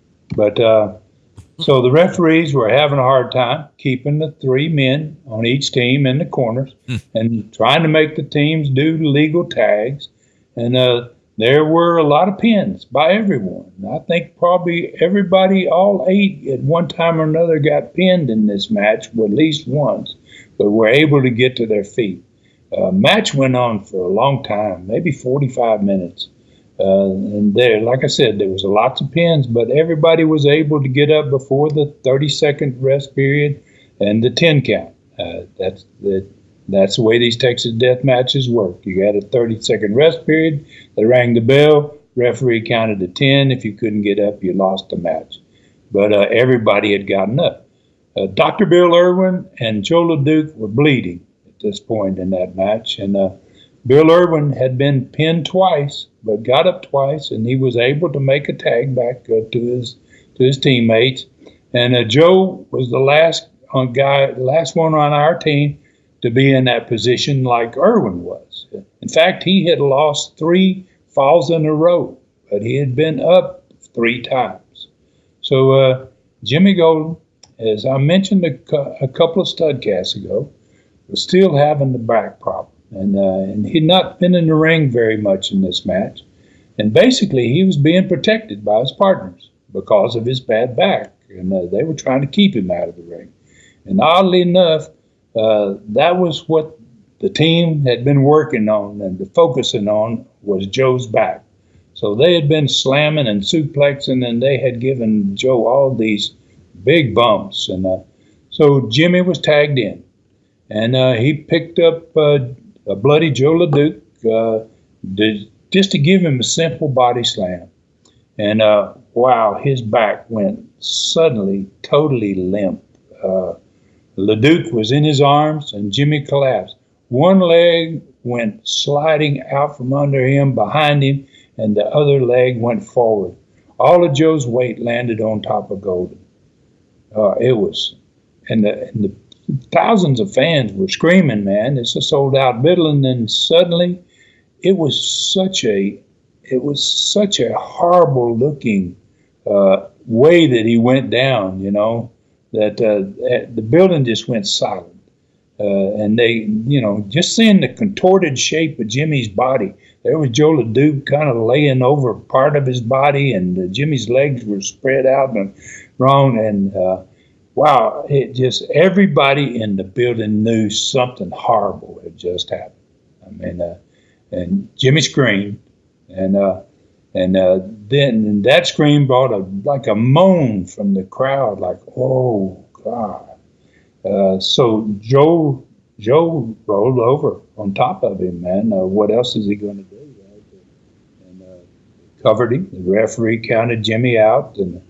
But uh, so the referees were having a hard time keeping the three men on each team in the corners and trying to make the teams do legal tags. And uh, there were a lot of pins by everyone. I think probably everybody, all eight, at one time or another got pinned in this match, at least once, but were able to get to their feet. Uh, match went on for a long time, maybe forty-five minutes. Uh, and there, like I said, there was lots of pins, but everybody was able to get up before the thirty-second rest period and the ten count. Uh, that's the That's the way these Texas Death matches work. You got a thirty-second rest period. They rang the bell. Referee counted to ten. If you couldn't get up, you lost the match. But uh, everybody had gotten up. Uh, Doctor Bill Irwin and Joe LeDuc were bleeding at this point in that match. And uh, Bill Irwin had been pinned twice, but got up twice, and he was able to make a tag back uh, to his to his teammates. And uh, Joe was the last uh, guy, last one on our team to be in that position like Irwin was. In fact, he had lost three falls in a row, but he had been up three times. So uh, Jimmy Golden, as I mentioned a, cu- a couple of studcasts ago, was still having the back problem. And, uh, and he'd not been in the ring very much in this match. And basically, he was being protected by his partners because of his bad back. And uh, they were trying to keep him out of the ring. And oddly enough, Uh, that was what the team had been working on and focusing on was Joe's back. So they had been slamming and suplexing, and they had given Joe all these big bumps. And uh, so Jimmy was tagged in, and uh, he picked up uh, a bloody Joe LeDuc uh, to, just to give him a simple body slam. And uh, wow, his back went suddenly totally limp. Uh, LeDuc was in his arms, and Jimmy collapsed. One leg went sliding out from under him, behind him, and the other leg went forward. All of Joe's weight landed on top of Golden. Uh, it was, and the, and the thousands of fans were screaming, man, it's a sold-out biddle, and then suddenly it was such a, it was such a horrible-looking uh, way that he went down, you know, that uh, the building just went silent. Uh, and they, you know, just seeing the contorted shape of Jimmy's body, there was Joe LeDuc kind of laying over part of his body, and uh, Jimmy's legs were spread out and wrong. And uh, wow, it just, everybody in the building knew something horrible had just happened. I mean, uh, and Jimmy screamed, and uh, and uh, then and that scream brought a like a moan from the crowd, like, oh God. Uh, so Joe Joe rolled over on top of him, man. Uh, what else is he going to do? Right? And uh, covered him. The referee counted Jimmy out, and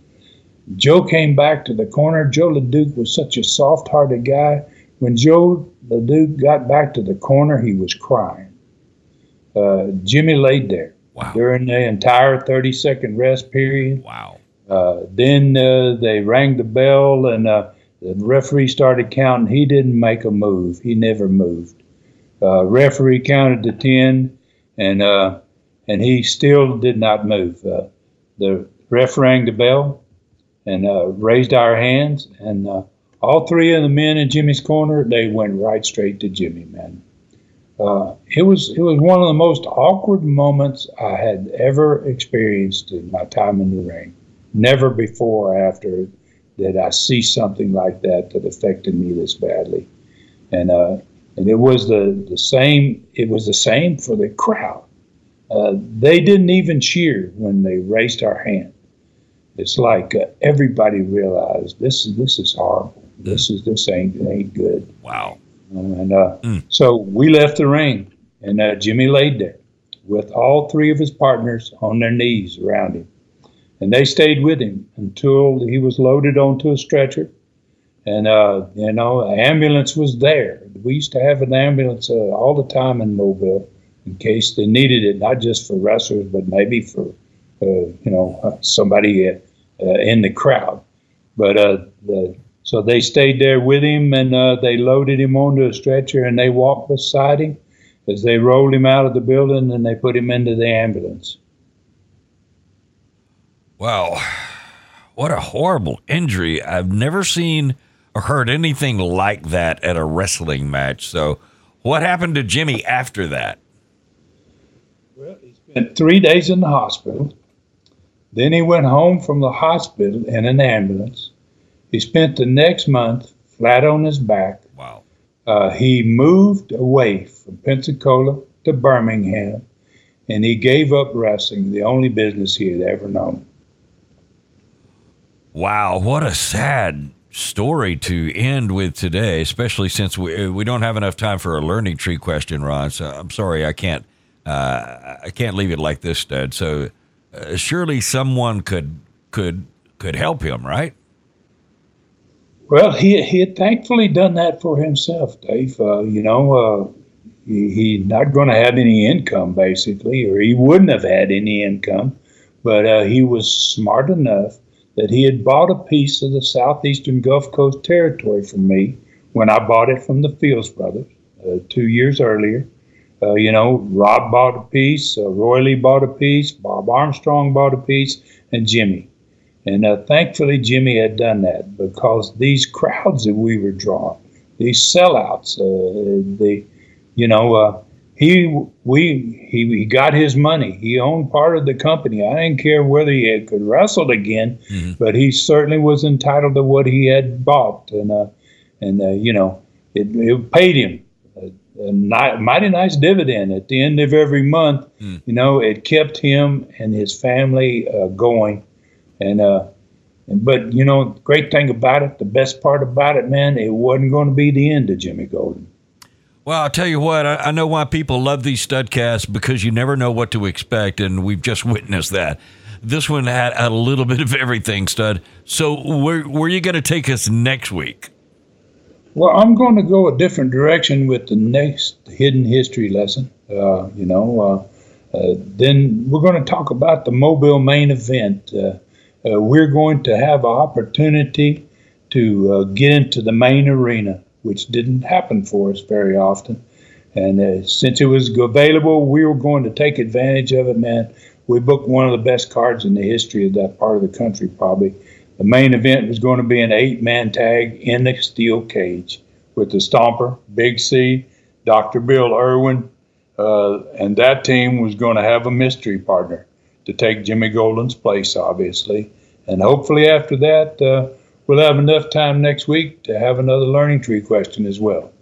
Joe came back to the corner. Joe LeDuc was such a soft-hearted guy. When Joe LeDuc got back to the corner, he was crying. Uh, Jimmy laid there. Wow. During the entire thirty-second rest period. Wow. Uh, then uh, they rang the bell, and uh, the referee started counting. He didn't make a move. He never moved. Uh, referee counted to ten, and uh, and he still did not move. Uh, the ref rang the bell and uh, raised our hands, and uh, all three of the men in Jimmy's corner, they went right straight to Jimmy, man. Uh, it was it was one of the most awkward moments I had ever experienced in my time in the ring. Never before or after did I see something like that that affected me this badly. And uh, and it was the, the same. It was the same for the crowd. Uh, they didn't even cheer when they raised our hand. It's like uh, everybody realized this is this is horrible. This is this ain't ain't good. Wow. And uh, mm. so we left the ring, and uh, Jimmy laid there with all three of his partners on their knees around him. And they stayed with him until he was loaded onto a stretcher. And, uh, you know, an ambulance was there. We used to have an ambulance uh, all the time in Mobile in case they needed it, not just for wrestlers, but maybe for, uh, you know, somebody uh, uh, in the crowd. But uh, the So they stayed there with him, and uh, they loaded him onto a stretcher, and they walked beside him as they rolled him out of the building, and they put him into the ambulance. Wow. What a horrible injury. I've never seen or heard anything like that at a wrestling match. So what happened to Jimmy after that? Well, he spent three days in the hospital. Then he went home from the hospital in an ambulance. He spent the next month flat on his back. Wow. Uh, he moved away from Pensacola to Birmingham, and he gave up wrestling, the only business he had ever known. Wow, what a sad story to end with today, especially since we we don't have enough time for a learning tree question, Ron. So I'm sorry, I can't uh, I can't leave it like this, Stud. So uh, surely someone could could could help him, right? Well, he he had thankfully done that for himself, Dave. Uh, you know, uh, he, he's not going to have any income, basically, or he wouldn't have had any income. But uh, he was smart enough that he had bought a piece of the southeastern Gulf Coast territory from me when I bought it from the Fields brothers uh, two years earlier. Uh, you know, Rob bought a piece, uh, Roy Lee bought a piece, Bob Armstrong bought a piece, and Jimmy. And uh, thankfully, Jimmy had done that because these crowds that we were drawing, these sellouts, uh, the, you know, uh, he we he, he got his money. He owned part of the company. I didn't care whether he had, could wrestle again, mm-hmm. but he certainly was entitled to what he had bought, and uh, and uh, you know, it, it paid him a, a ni- mighty nice dividend at the end of every month. Mm. You know, it kept him and his family uh, going. And, uh, but, you know, the great thing about it, the best part about it, man, it wasn't going to be the end of Jimmy Golden. Well, I'll tell you what, I, I know why people love these studcasts, because you never know what to expect, and we've just witnessed that. This one had a little bit of everything, Stud. So where, where are you going to take us next week? Well, I'm going to go a different direction with the next hidden history lesson. Uh, you know, uh, uh, then we're going to talk about the Mobile main event. Uh, Uh, we're going to have an opportunity to uh, get into the main arena, which didn't happen for us very often. And uh, since it was available, we were going to take advantage of it, man. We booked one of the best cards in the history of that part of the country, probably. The main event was going to be an eight-man tag in the steel cage with the Stomper, Big C, Doctor Bill Irwin, uh, and that team was going to have a mystery partner to take Jimmy Golden's place, obviously. And hopefully after that, uh, we'll have enough time next week to have another learning tree question as well.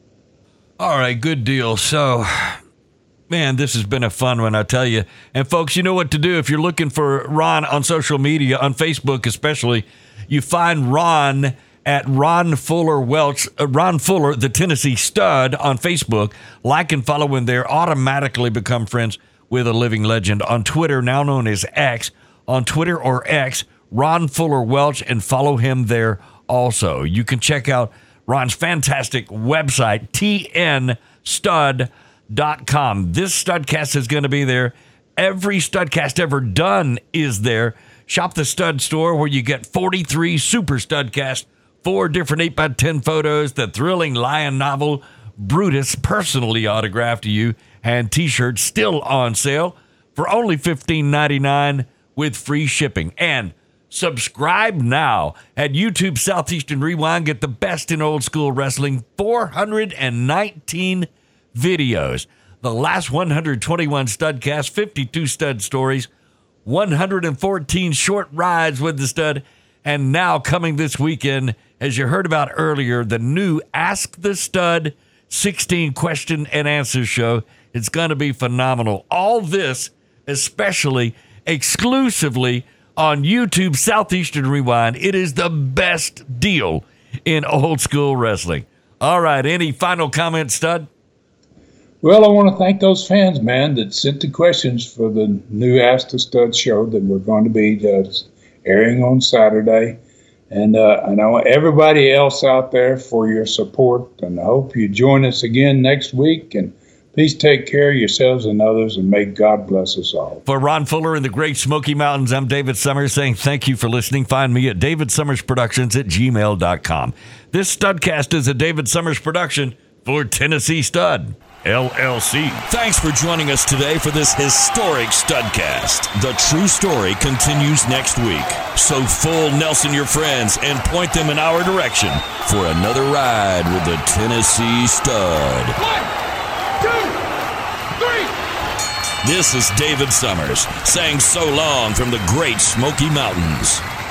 All right, good deal. So, man, this has been a fun one, I tell you. And, folks, you know what to do. If you're looking for Ron on social media, on Facebook especially, you find Ron at Ron Fuller Welch, uh, Ron Fuller, the Tennessee Stud, on Facebook. Like and follow him there. Automatically become friends with a living legend. On Twitter, now known as X, on Twitter or X, Ron Fuller Welch, and follow him there also. You can check out Ron's fantastic website, T N stud dot com. This Studcast is going to be there. Every Studcast ever done is there. Shop the Stud Store, where you get forty-three Super Studcast, four different eight by ten photos, the thrilling Lion novel, Brutus, personally autographed to you, and T-shirts still on sale for only fifteen ninety-nine with free shipping. And subscribe now at YouTube Southeastern Rewind. Get the best in old school wrestling, four hundred nineteen videos. The last one hundred twenty-one Studcast, fifty-two stud stories, one hundred fourteen short rides with the stud, and now coming this weekend, as you heard about earlier, the new Ask the Stud sixteen question and answer show. It's going to be phenomenal. All this, especially exclusively on YouTube Southeastern Rewind. It is the best deal in old school wrestling. All right, any final comments, Stud? Well, I want to thank those fans, man, that sent the questions for the new Ask the Stud show that we're going to be uh, airing on Saturday. And uh, I know everybody else out there for your support, and I hope you join us again next week. And please take care of yourselves and others, and may God bless us all. For Ron Fuller in the Great Smoky Mountains, I'm David Summers saying thank you for listening. Find me at david summers productions at gmail dot com. This Studcast is a David Summers production for Tennessee Stud, L L C. Thanks for joining us today for this historic Studcast. The true story continues next week. So full Nelson your friends and point them in our direction for another ride with the Tennessee Stud. One, two, three. This is David Summers saying so long from the Great Smoky Mountains.